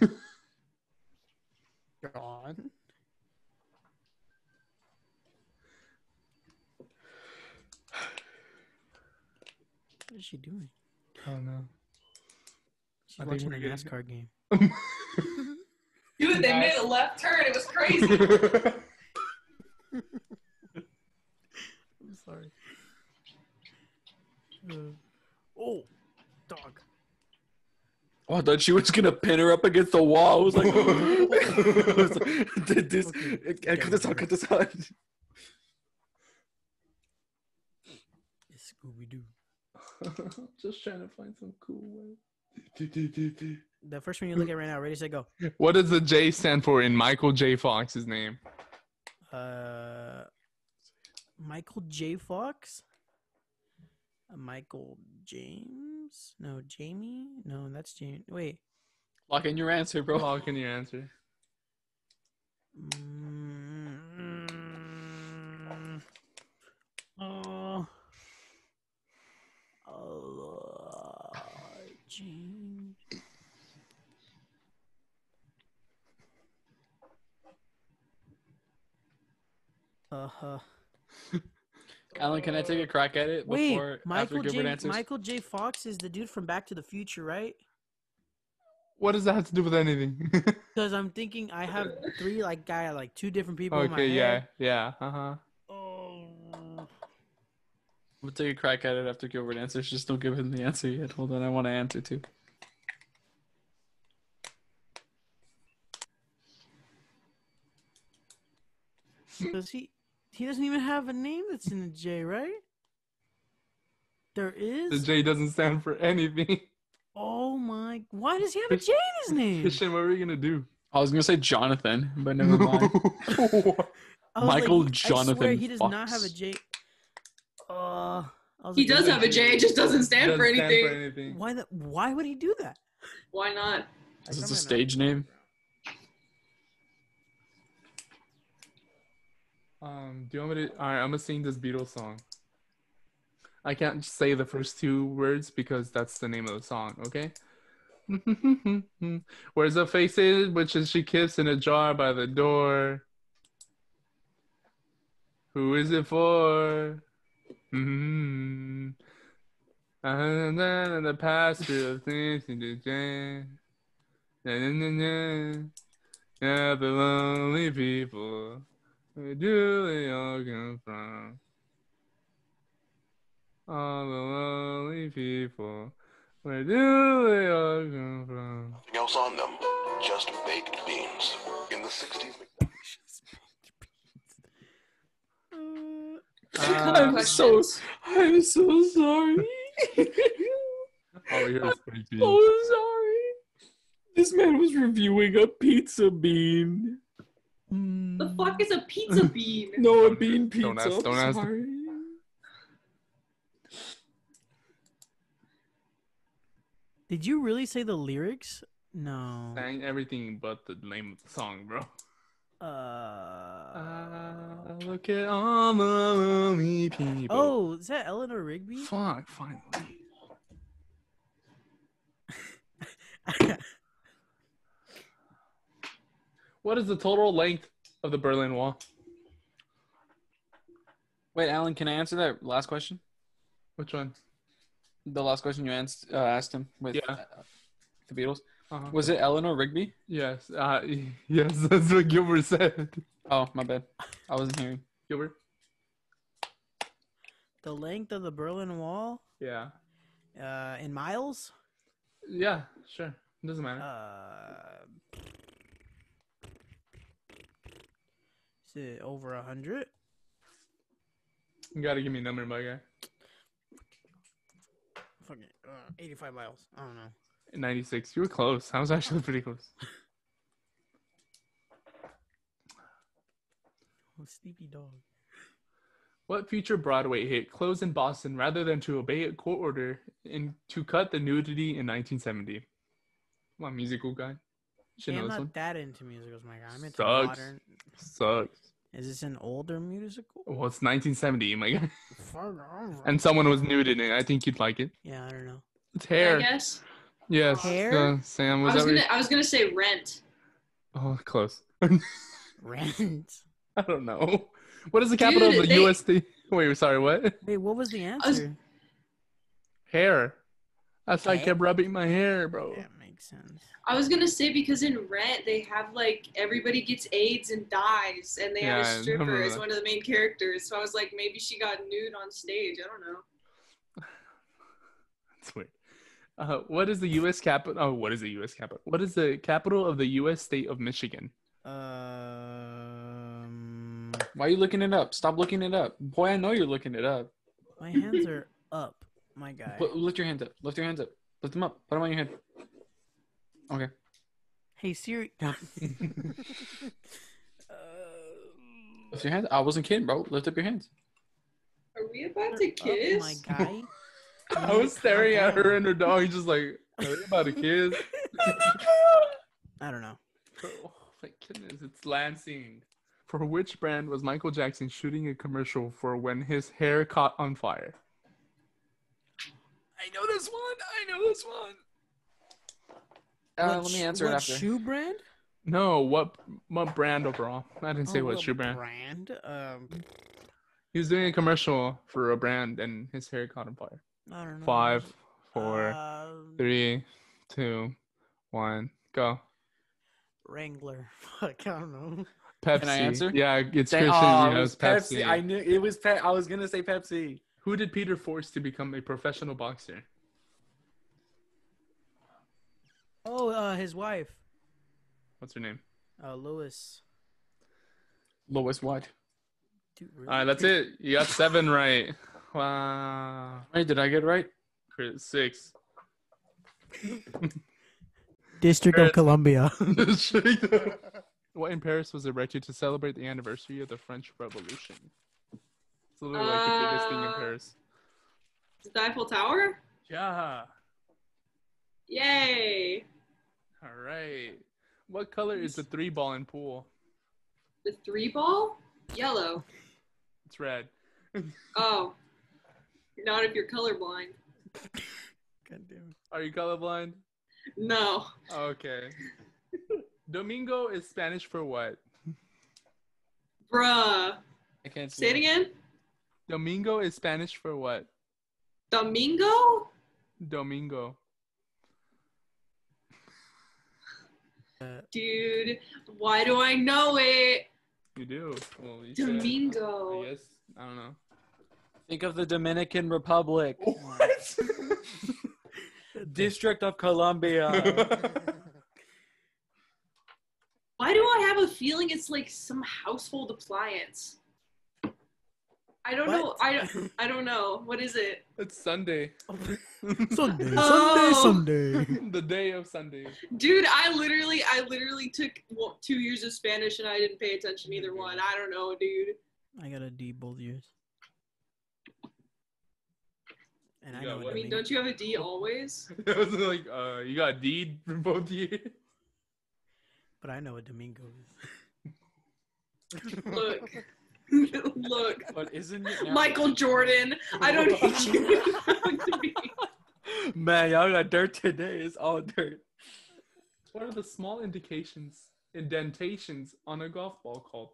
John? What is she doing? Oh no. She's I think watching a we're good. NASCAR game. Dude, they made a left turn. It was crazy. I'm sorry. Oh, dog. Oh, I thought she was gonna pin her up against the wall. I was like, cut this out. Scooby Doo. Just trying to find some cool way. The first one you look at right now. Ready, set, go. What does the J stand for in Michael J. Fox's name? Michael J. Fox. Michael James? No, Jamie? No, that's Jamie. Wait. Lock in your answer, bro. Lock in your answer. James. Alan, can I take a crack at it before after Gilbert answers? Michael J. Fox is the dude from Back to the Future, right? What does that have to do with anything? Because I'm thinking I have two different people in my Okay, head. yeah. Uh-huh. We'll take a crack at it after Gilbert answers. Just don't give him the answer yet. Hold on, I want to answer too. Does he doesn't even have a name that's in a J, right? There is? The J doesn't stand for anything. Oh my, why does he have a J in his name? Christian, what were you gonna do? I was gonna say Jonathan, but never mind. Michael Jonathan I swear he does Fox. not have a J. He does have a J, it just doesn't stand for anything. Why would he do that? Why not? This is a stage name. Do you want me to? All right, I'm gonna sing this Beatles song. I can't say the first two words because that's the name of the song. Okay. Where's the faces which is she kissed in a jar by the door? Who is it for? And then in the past of things to change. Yeah, the lonely people. Where do they all come from? All the lonely people. Where do they all come from? Nothing else on them, just baked beans. In the 60s, I'm so sorry. All we hear is baked beans. Oh, sorry. This man was reviewing a pizza bean. The fuck is a pizza bean? No, a bean pizza. Don't ask. Sorry. Did you really say the lyrics? No. Sang everything but the name of the song, bro. Look at all the lonely people. Oh, is that Eleanor Rigby? Fuck, finally. What is the total length of the Berlin Wall? Wait, Alan, can I answer that last question? Which one? The last question you asked him with Yeah. The Beatles. Uh-huh. Was it Eleanor Rigby? Yes. Yes, that's what Gilbert said. Oh, my bad. I wasn't hearing. Gilbert? The length of the Berlin Wall? Yeah. In miles? Yeah, sure. It doesn't matter. Is it over 100? You gotta give me a number, my guy. Fucking 85 miles. I don't know. 96. You were close. I was actually pretty close. Oh, sleepy dog. What future Broadway hit closed in Boston rather than to obey a court order and to cut the nudity in 1970? Come on, musical guy. Should Yeah, know I'm this not one. that into musicals, my guy. I'm into Sucks. modern. Sucks. Is this an older musical? Well, it's 1970, my guy. Fuck off. And someone was nude in it. I think you'd like it. Yeah, I don't know. It's Hair. I guess. Yes. Hair? Sam, was that I was gonna say Rent. Oh, close. Rent. I don't know. What is the capital Dude, of the USD? Wait, sorry, what? Wait, what was the answer? Hair. That's why I Hair? kept rubbing my hair, bro. Yeah, makes sense. I was gonna say because in Rent they have like everybody gets AIDS and dies, and they have Yeah, I a stripper remember as that. one of the main characters. So I was like, maybe she got nude on stage. I don't know. That's weird. What is the U.S. capital? Oh, what is the U.S. capital? What is the capital of the U.S. state of Michigan? Why are you looking it up? Stop looking it up. Boy, I know you're looking it up. My hands are up, my guy. Lift your hands up. Lift your hands up. Lift them up. Put them on your head. Okay. Hey Siri. Lift your hands. I wasn't kidding, bro. Lift up your hands. Are we about to kiss? My guy. I was staring at her and her dog. He's just like, are they about to kiss? I don't know. Oh my goodness, it's Lansing. For which brand was Michael Jackson shooting a commercial for when his hair caught on fire? I know this one. Let me answer it after. What shoe brand? No, what brand overall? I didn't say what shoe brand. He was doing a commercial for a brand and his hair caught on fire. I don't know. 5, 4, 3, 2, 1, go. Wrangler. Fuck, I don't know. Pepsi. Can I answer? Yeah, it's Dang, Christian. it Yeah, was Pepsi. I knew it was Pepsi. I was gonna say Pepsi. Who did Peter force to become a professional boxer? Oh, his wife. What's her name? Lois. Lois what? Dude, really? All right, that's it. You got 7 right. Wow. Wait, did I get it right? 6. District of Columbia. What in Paris was erected to celebrate the anniversary of the French Revolution? It's literally like the biggest thing in Paris. The Eiffel Tower? Yeah. Yay. All right. What color is the 3-ball in pool? The 3-ball? Yellow. It's red. Oh. Not if you're colorblind. God damn. Are you colorblind? No. Okay. Domingo is Spanish for what? Bruh. I can't see. Say it again. Domingo is Spanish for what? Domingo? Domingo. Dude, why do I know it? You do. Well, you Domingo. should. I guess. I don't know. Think of the Dominican Republic. What? District of Columbia. Why do I have a feeling it's like some household appliance? I don't know. I don't know. What is it? It's Sunday. Sunday. Oh. The day of Sunday. Dude, I literally took 2 years of Spanish and I didn't pay attention either one. I don't know, dude. I got a D both years. And I know I mean, don't you have a D always? It was like, you got a D for both years. But I know what Domingo is. Look. Look. But isn't it now? Michael Jordan. I don't need you to talk to me. Man, y'all got dirt today. It's all dirt. What are the small indentations on a golf ball called?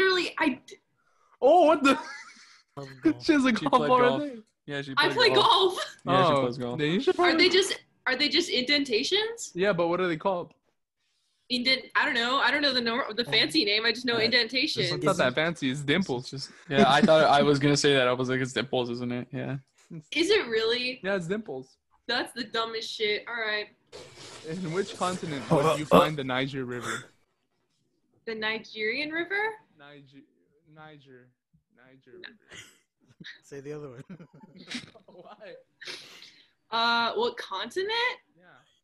Oh, what the? Love golf. She has a She golf played ball golf. right there. Yeah, she I play golf. Yeah, she Oh, plays golf. then you should Are probably- they just indentations? Yeah, but what are they called? I don't know. I don't know the fancy name. I just know indentations. It's not that fancy. It's dimples. Just yeah, I thought I was gonna say that. I was like, it's dimples, isn't it? Yeah. Is it really? Yeah, it's dimples. That's the dumbest shit. All right. In which continent would you find the Niger River? The Nigerian River? Niger River. Say the other one. Why? What continent? Yeah.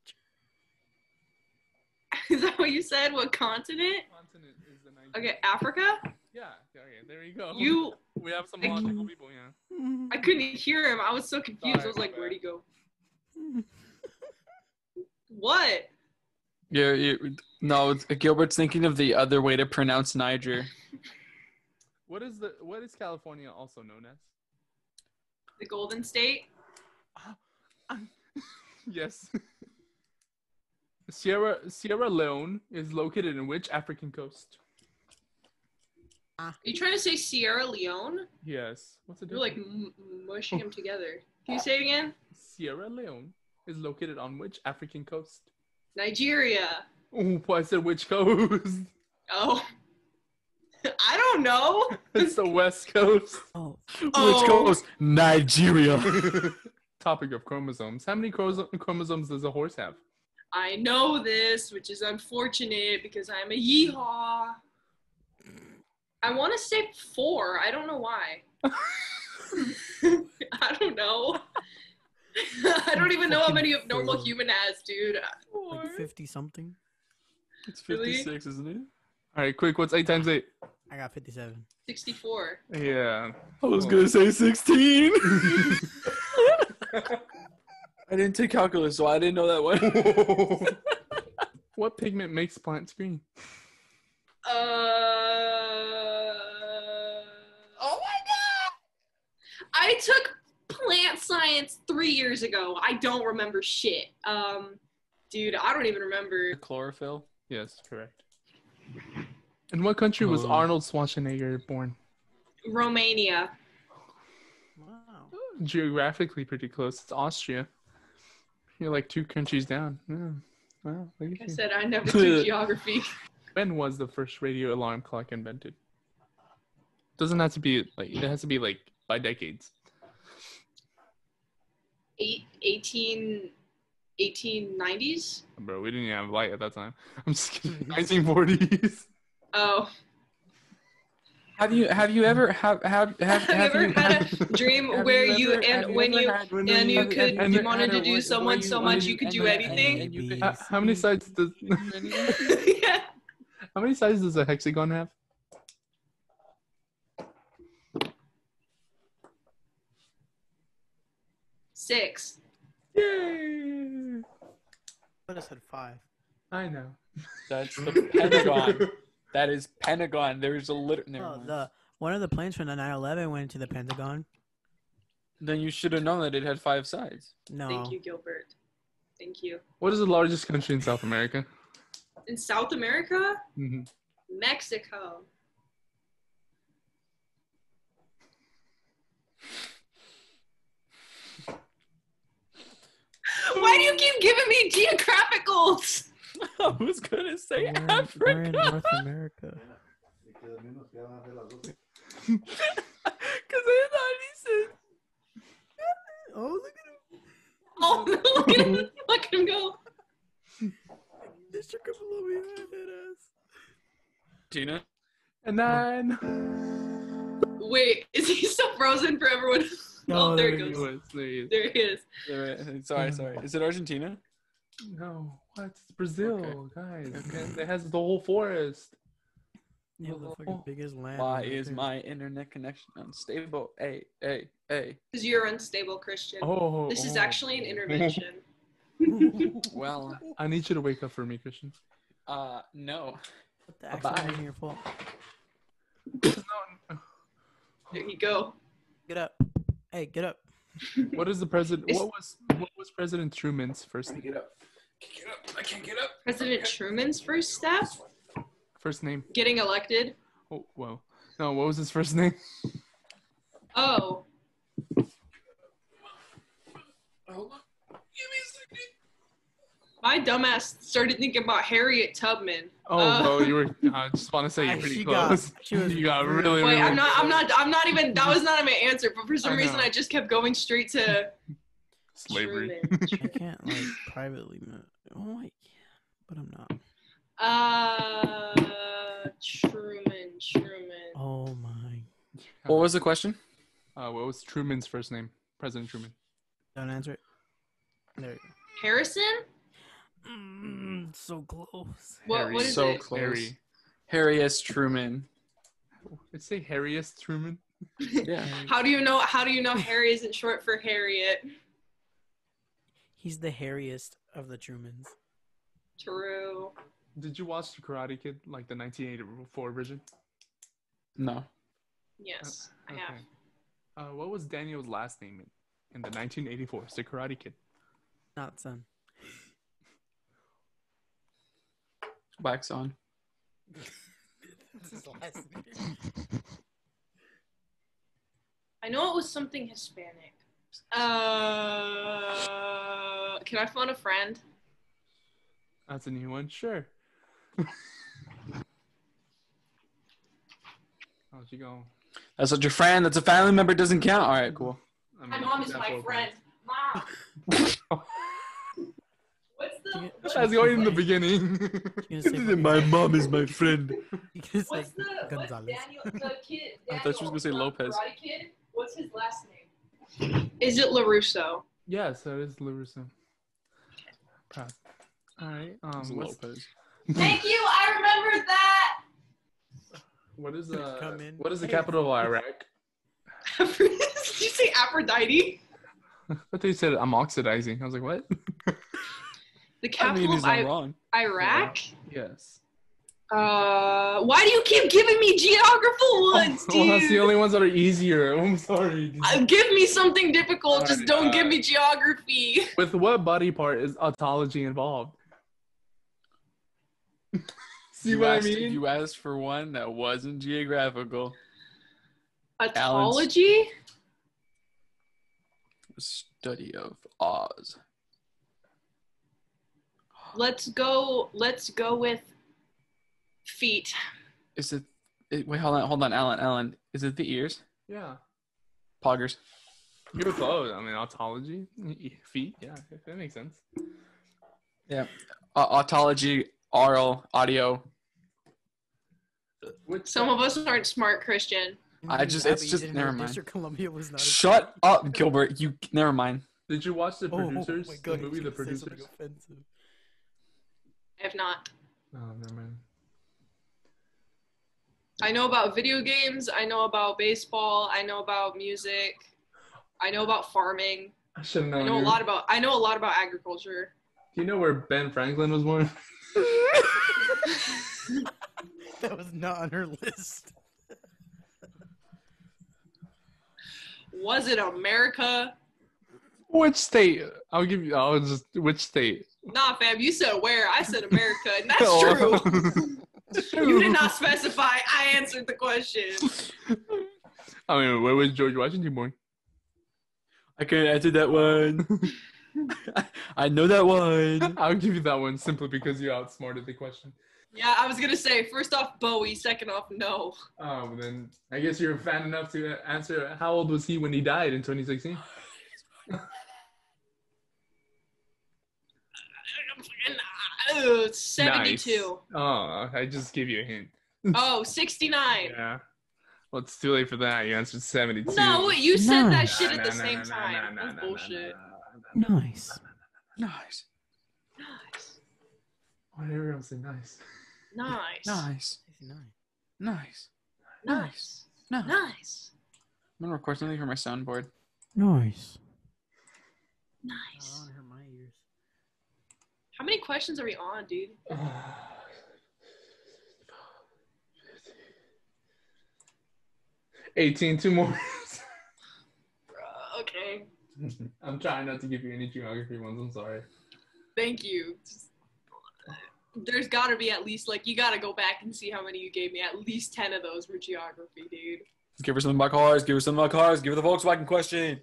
Is that what you said? What continent? Continent is the Niger. Okay, Africa? Yeah. Okay. There you go. We have some I- logical people. Yeah. I couldn't hear him. I was so confused. Sorry, I was like, my where'd he bad. go? What? Yeah. No, Gilbert's thinking of the other way to pronounce Niger. What is California also known as? The Golden State? Yes. Sierra Leone is located in which African coast? Are you trying to say Sierra Leone? Yes. What's the You're like difference? mushing them together. Can you say it again? Sierra Leone is located on which African coast? Nigeria. Oh, I said which coast? Oh. I don't know. It's the West Coast. Oh, Which coast? Nigeria. topic of chromosomes, how many chromosomes does a horse have? I know this, which is unfortunate because I'm a yeehaw. I want to say 4. I don't know why. I don't know. I don't even know how many a normal human has, dude. Like 50 something. It's 56, isn't it? All right, quick. What's 8 times 8? I got 57. 64. Yeah. I was gonna say 16. I didn't take calculus, so I didn't know that one. What pigment makes plants green? Oh my god! I took plant science 3 years ago. I don't remember shit. Dude, I don't even remember. Chlorophyll. Yes, correct. In what country was Arnold Schwarzenegger born? Romania. Wow. Geographically pretty close. It's Austria. You're like 2 countries down. Yeah. Wow, look at I you. said I never took geography. When was the first radio alarm clock invented? Doesn't have to be like, it has to be like by decades. 1890s? Bro, we didn't even have light at that time. I'm just kidding. 1940s. Oh. Have you ever Have you ever had a dream where you wanted to do someone so much you could do anything? How many sides does Yeah. how many sides does a hexagon have? Six. Yay! I said 5. I know. That's the Pentagon. That is Pentagon. There's a One of the planes from the 9/11 went to the Pentagon. Then you should have known that it had 5 sides. No. Thank you, Gilbert. Thank you. What is the largest country in South America? In South America? Mm-hmm. Mexico. Why do you keep giving me geographicals? I was gonna say We're in Africa. North America. Because I thought he said. Oh, look at him. Oh, look at him. Look at him go. Mr. Kapalo behind that ass. Tina? And then Wait, is he still frozen for everyone? No, Oh, there there he he goes. there he is. There he is. Sorry. Is it Argentina? No, what? It's Brazil, Okay. guys. It has the whole forest. Yeah, the fucking biggest land. Why right is there. my internet connection unstable? Hey. Because you're unstable, Christian. Oh, This is actually an intervention. Well, I need you to wake up for me, Christian. no. What the accent Bye-bye. isn't your fault. There you go. Get up. Hey, get up. What is the president? What was President Truman's first name? Get up. I can't get up. President Truman's first step? First name? Getting elected? Oh, well. No, what was his first name? Oh. Hold on. Give me a second. My dumbass started thinking about Harriet Tubman. Oh, well, you were. I just want to say you're pretty close. was You got really. Wait, really I'm not even, that was not my answer, but for some I reason know. I just kept going straight to slavery. Truman. I can't, like, privately. Oh, I can, but I'm not. Truman. Oh, my. What was the question? What was Truman's first name? President Truman. Don't answer it. There you Harrison? go. So close. What is So it? close. Harry. Harry S. Truman. Let's say Harriest Truman. Yeah. How do you know Harry isn't short for Harriet? He's the hairiest of the Trumans. True. Did you watch The Karate Kid, like the 1984 version? No. Yes, I Okay. have. What was Daniel's last name in the 1984 The Karate Kid? Not son. Wax on. That's his last name. I know it was something Hispanic. Can I phone a friend? That's a new one. Sure. How'd you go? That's not your friend. That's a family member. Doesn't count. All right, cool. My mom is my friend. Mom. What's the? That's going in the beginning. My mom is my friend. What's Daniel? The kid. I thought she was gonna say Daniel, Lopez. Karate Kid. What's his last name? Is it LaRusso? Yes, that is LaRusso. Proud. All right. It's Lopez. Thank you. I remembered that. What is Come in. what is the capital of Iraq? Did you say Aphrodite? I thought they said I'm oxidizing. I was like, what? The I capital mean, he's of not wrong. Iraq? Yes. Why do you keep giving me geographical ones, dude? Well, that's the only ones that are easier. I'm sorry. Give me something difficult. Alright, Just don't give me geography. With what body part is autology involved? See what I mean? You asked for one that wasn't geographical. Autology? The study of Oz. Let's go with feet. Is it wait, hold on, Alan. Is it the ears? Yeah. Poggers. You're close. I mean, autology, feet. Yeah, that makes sense. Yeah. Autology, oral, audio. Some of us aren't smart, Christian. Never mind. District Columbia was not. Shut up, Gilbert. You never mind. Did you watch The Producers? my God, the movie he's The gonna say something Producers? offensive. I have not. Oh, never mind. I know about video games. I know about baseball. I know about music. I know about farming. I should know. I know a lot about agriculture. Do you know where Ben Franklin was born? That was not on her list. Was it America? Which state? Which state? Nah, fam, you said where. I said America, and that's true. You did not specify. I answered the question. I mean, where was George Washington born? I can't answer that one. I know that one. I'll give you that one simply because you outsmarted the question. Yeah, I was gonna say, first off, Bowie. Second off, no. Then I guess you're a fan enough to answer. How old was he when he died in 2016? 72. Nice. Oh, I just gave you a hint. Oh, 69. Yeah. Well, it's too late for that. You answered 72. No, you said that Nice. shit at the same time. That's bullshit. Nice. Nice. Nice. Why did everyone say nice? Nice. Nice. Nice. Nice. Nice. Nice. Nice. I'm gonna record something for my soundboard. Nice. Nice. I hurt my ears. How many questions are we on, dude? 18, 2 more. Okay. I'm trying not to give you any geography ones. I'm sorry. Thank you. There's gotta be at least, you gotta go back and see how many you gave me. At least 10 of those were geography, dude. Give her some of my cars. Give her some of my cars. Give her the Volkswagen question.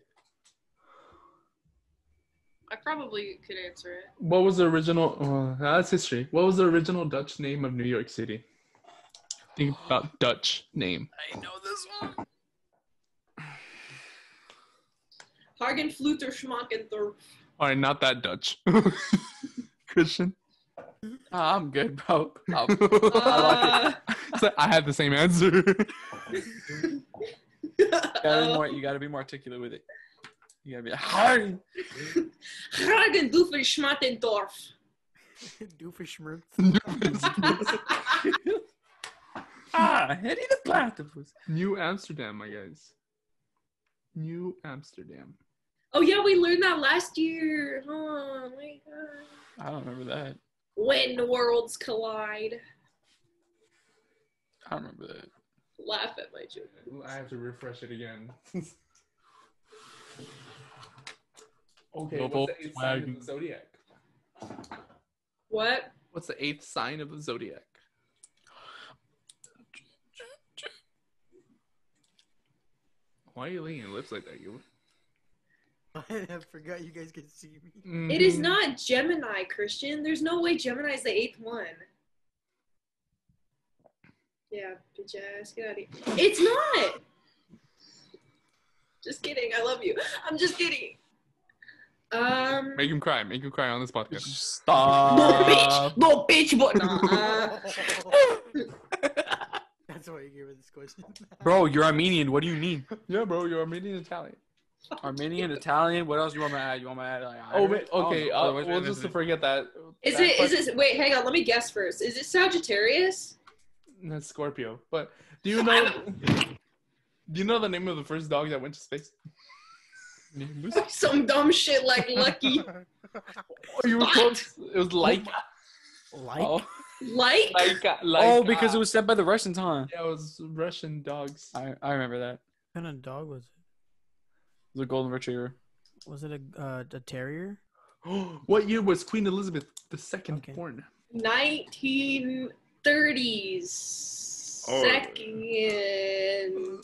I probably could answer it. What was the original? That's history. What was the original Dutch name of New York City? Think about Dutch name. I know this one. Hagenfluter Schmackendorf. All right, not that Dutch. Christian. I'm good, bro. So I had the same answer. You gotta be more articulate with it. You gotta be hard. Hagendufer Schmackendorf. Doofenshmirtz. Eddie the Platypus. New Amsterdam, my guys. New Amsterdam. Oh yeah, we learned that last year. Oh my god. I don't remember that. When the worlds collide. I don't remember that. Laugh at my joke. I have to refresh it again. Okay, what's the 8th sign of the zodiac? What? What's the 8th sign of the zodiac? Why are you licking your lips like that, you? I forgot you guys can see me. It is not Gemini, Christian. There's no way Gemini is the 8th one. Yeah, bitch ass, get out of here. It's not! Just kidding, I love you. I'm just kidding. Make him cry. Make him cry on this podcast. Stop. No bitch, but nah. That's why you gave her this question. Bro, you're Armenian. What do you mean? Yeah, bro, you're Armenian Italian. Armenian, Italian. What else you want me to add? Like, Oh, wait, okay. Otherwise, We'll just forget that. Is that it? question. Is it? Wait, hang on. Let me guess first. Is it Sagittarius? That's Scorpio. But do you know? Do you know the name of the first dog that went to space? Some dumb shit like Lucky. Oh, you were close. It was Laika. Like? Oh. Like? Oh, because it was sent by the Russians, huh? Yeah, it was Russian dogs. I remember that. What kind of dog was it? It was a golden retriever. Was it a terrier? What year was Queen Elizabeth II born? 1930s. Oh. Second.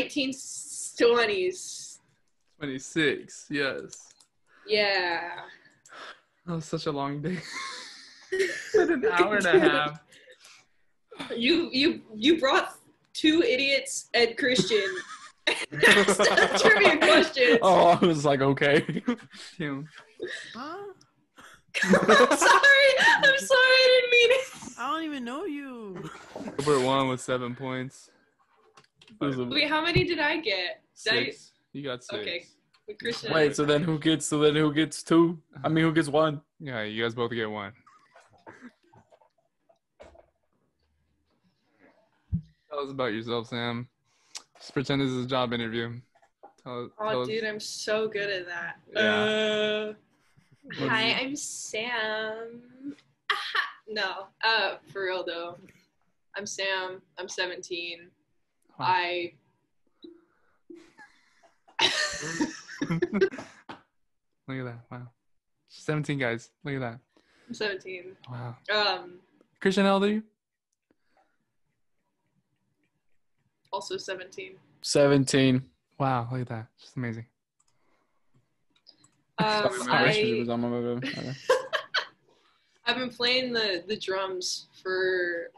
1920s. 26. Yes. Yeah. That was such a long day. An hour and a half. You brought two idiots and Christian. Trivia question. Oh, I was like, okay. Damn. Huh? I'm sorry. I didn't mean it. I don't even know you. Gilbert won with 7 points. Wait, how many did I get? Did 6. You got 6. Okay. With Christian. Wait, so then who gets 2? I mean, who gets 1? Yeah, you guys both get 1. Tell us about yourself, Sam. Just pretend this is a job interview. Tell Dude, I'm so good at that. Yeah. Hi, I'm Sam. No, for real though. I'm Sam. I'm 17. Wow. Look at that. Wow. 17 guys. Look at that. I'm 17. Wow. Christian, how old are you? Also 17. 17. Wow, look at that. Just amazing. I've Okay. been playing the drums for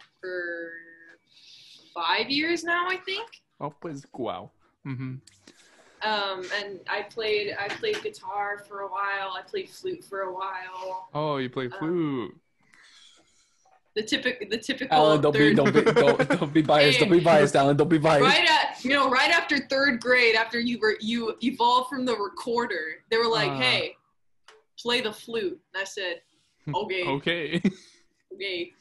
5 years now, I think. Oh, pues wow. Mm-hmm. And I played guitar for a while. I played flute for a while. Oh, you play flute. The typical. Alan, don't be biased. Don't be biased, Alan. Don't be biased. Right after third grade, after you evolved from the recorder, they were like, "Hey, play the flute." And I said, "Okay." Okay. Okay.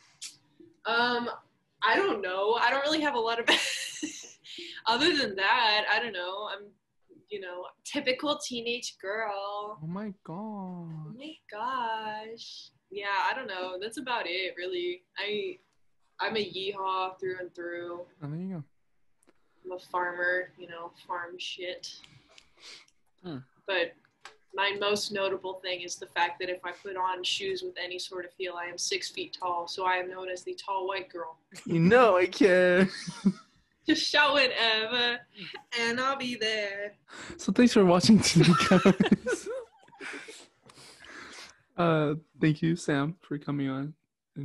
I don't know. I don't really have a lot of. Other than that, I don't know. I'm, typical teenage girl. Oh my god. Oh my gosh. Yeah, I don't know. That's about it, really. I'm a yeehaw through and through. Oh, there you go. I'm a farmer, farm shit. Hmm. But my most notable thing is the fact that if I put on shoes with any sort of feel, I am 6 feet tall, so I am known as the tall white girl. You know I care. Just shout whenever, and I'll be there. So thanks for watching today, guys. Thank you, Sam, for coming on. And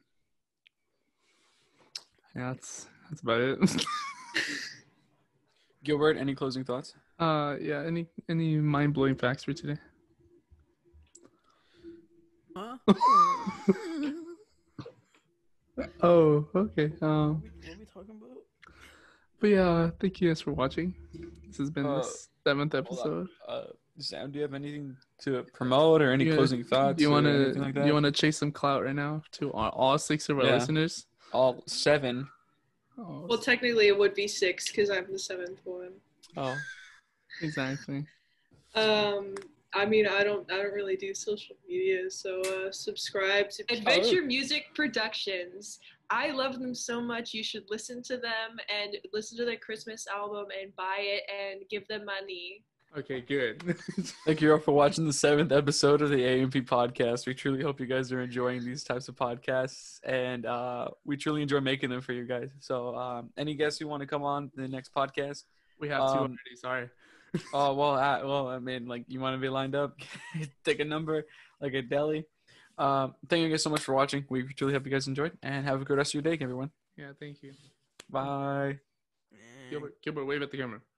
yeah, that's about it. Gilbert, any closing thoughts? Yeah, any mind-blowing facts for today? Huh? Oh, okay. What are we talking about? But yeah, thank you guys for watching. This has been the 7th episode. Sam, do you have anything to promote or any closing thoughts? Do you want to like you want to chase some clout right now to all 6 of our listeners? All 7. Oh, Well, technically it would be 6 because I'm the 7th one. Oh, exactly. I mean, I don't really do social media, so subscribe to Adventure Music Productions. I love them so much. You should listen to them and listen to their Christmas album and buy it and give them money. Okay, good. thank you all for watching the 7th episode of the AMP podcast. We truly hope you guys are enjoying these types of podcasts, and we truly enjoy making them for you guys. So, any guests who want to come on the next podcast? We have 2 already. Sorry. Oh, well, I mean, like, you want to be lined up? Take a number, like a deli. Thank you guys so much for watching. We truly hope you guys enjoyed, and have a good rest of your day, everyone. Yeah, thank you. Bye. Gilbert, wave at the camera.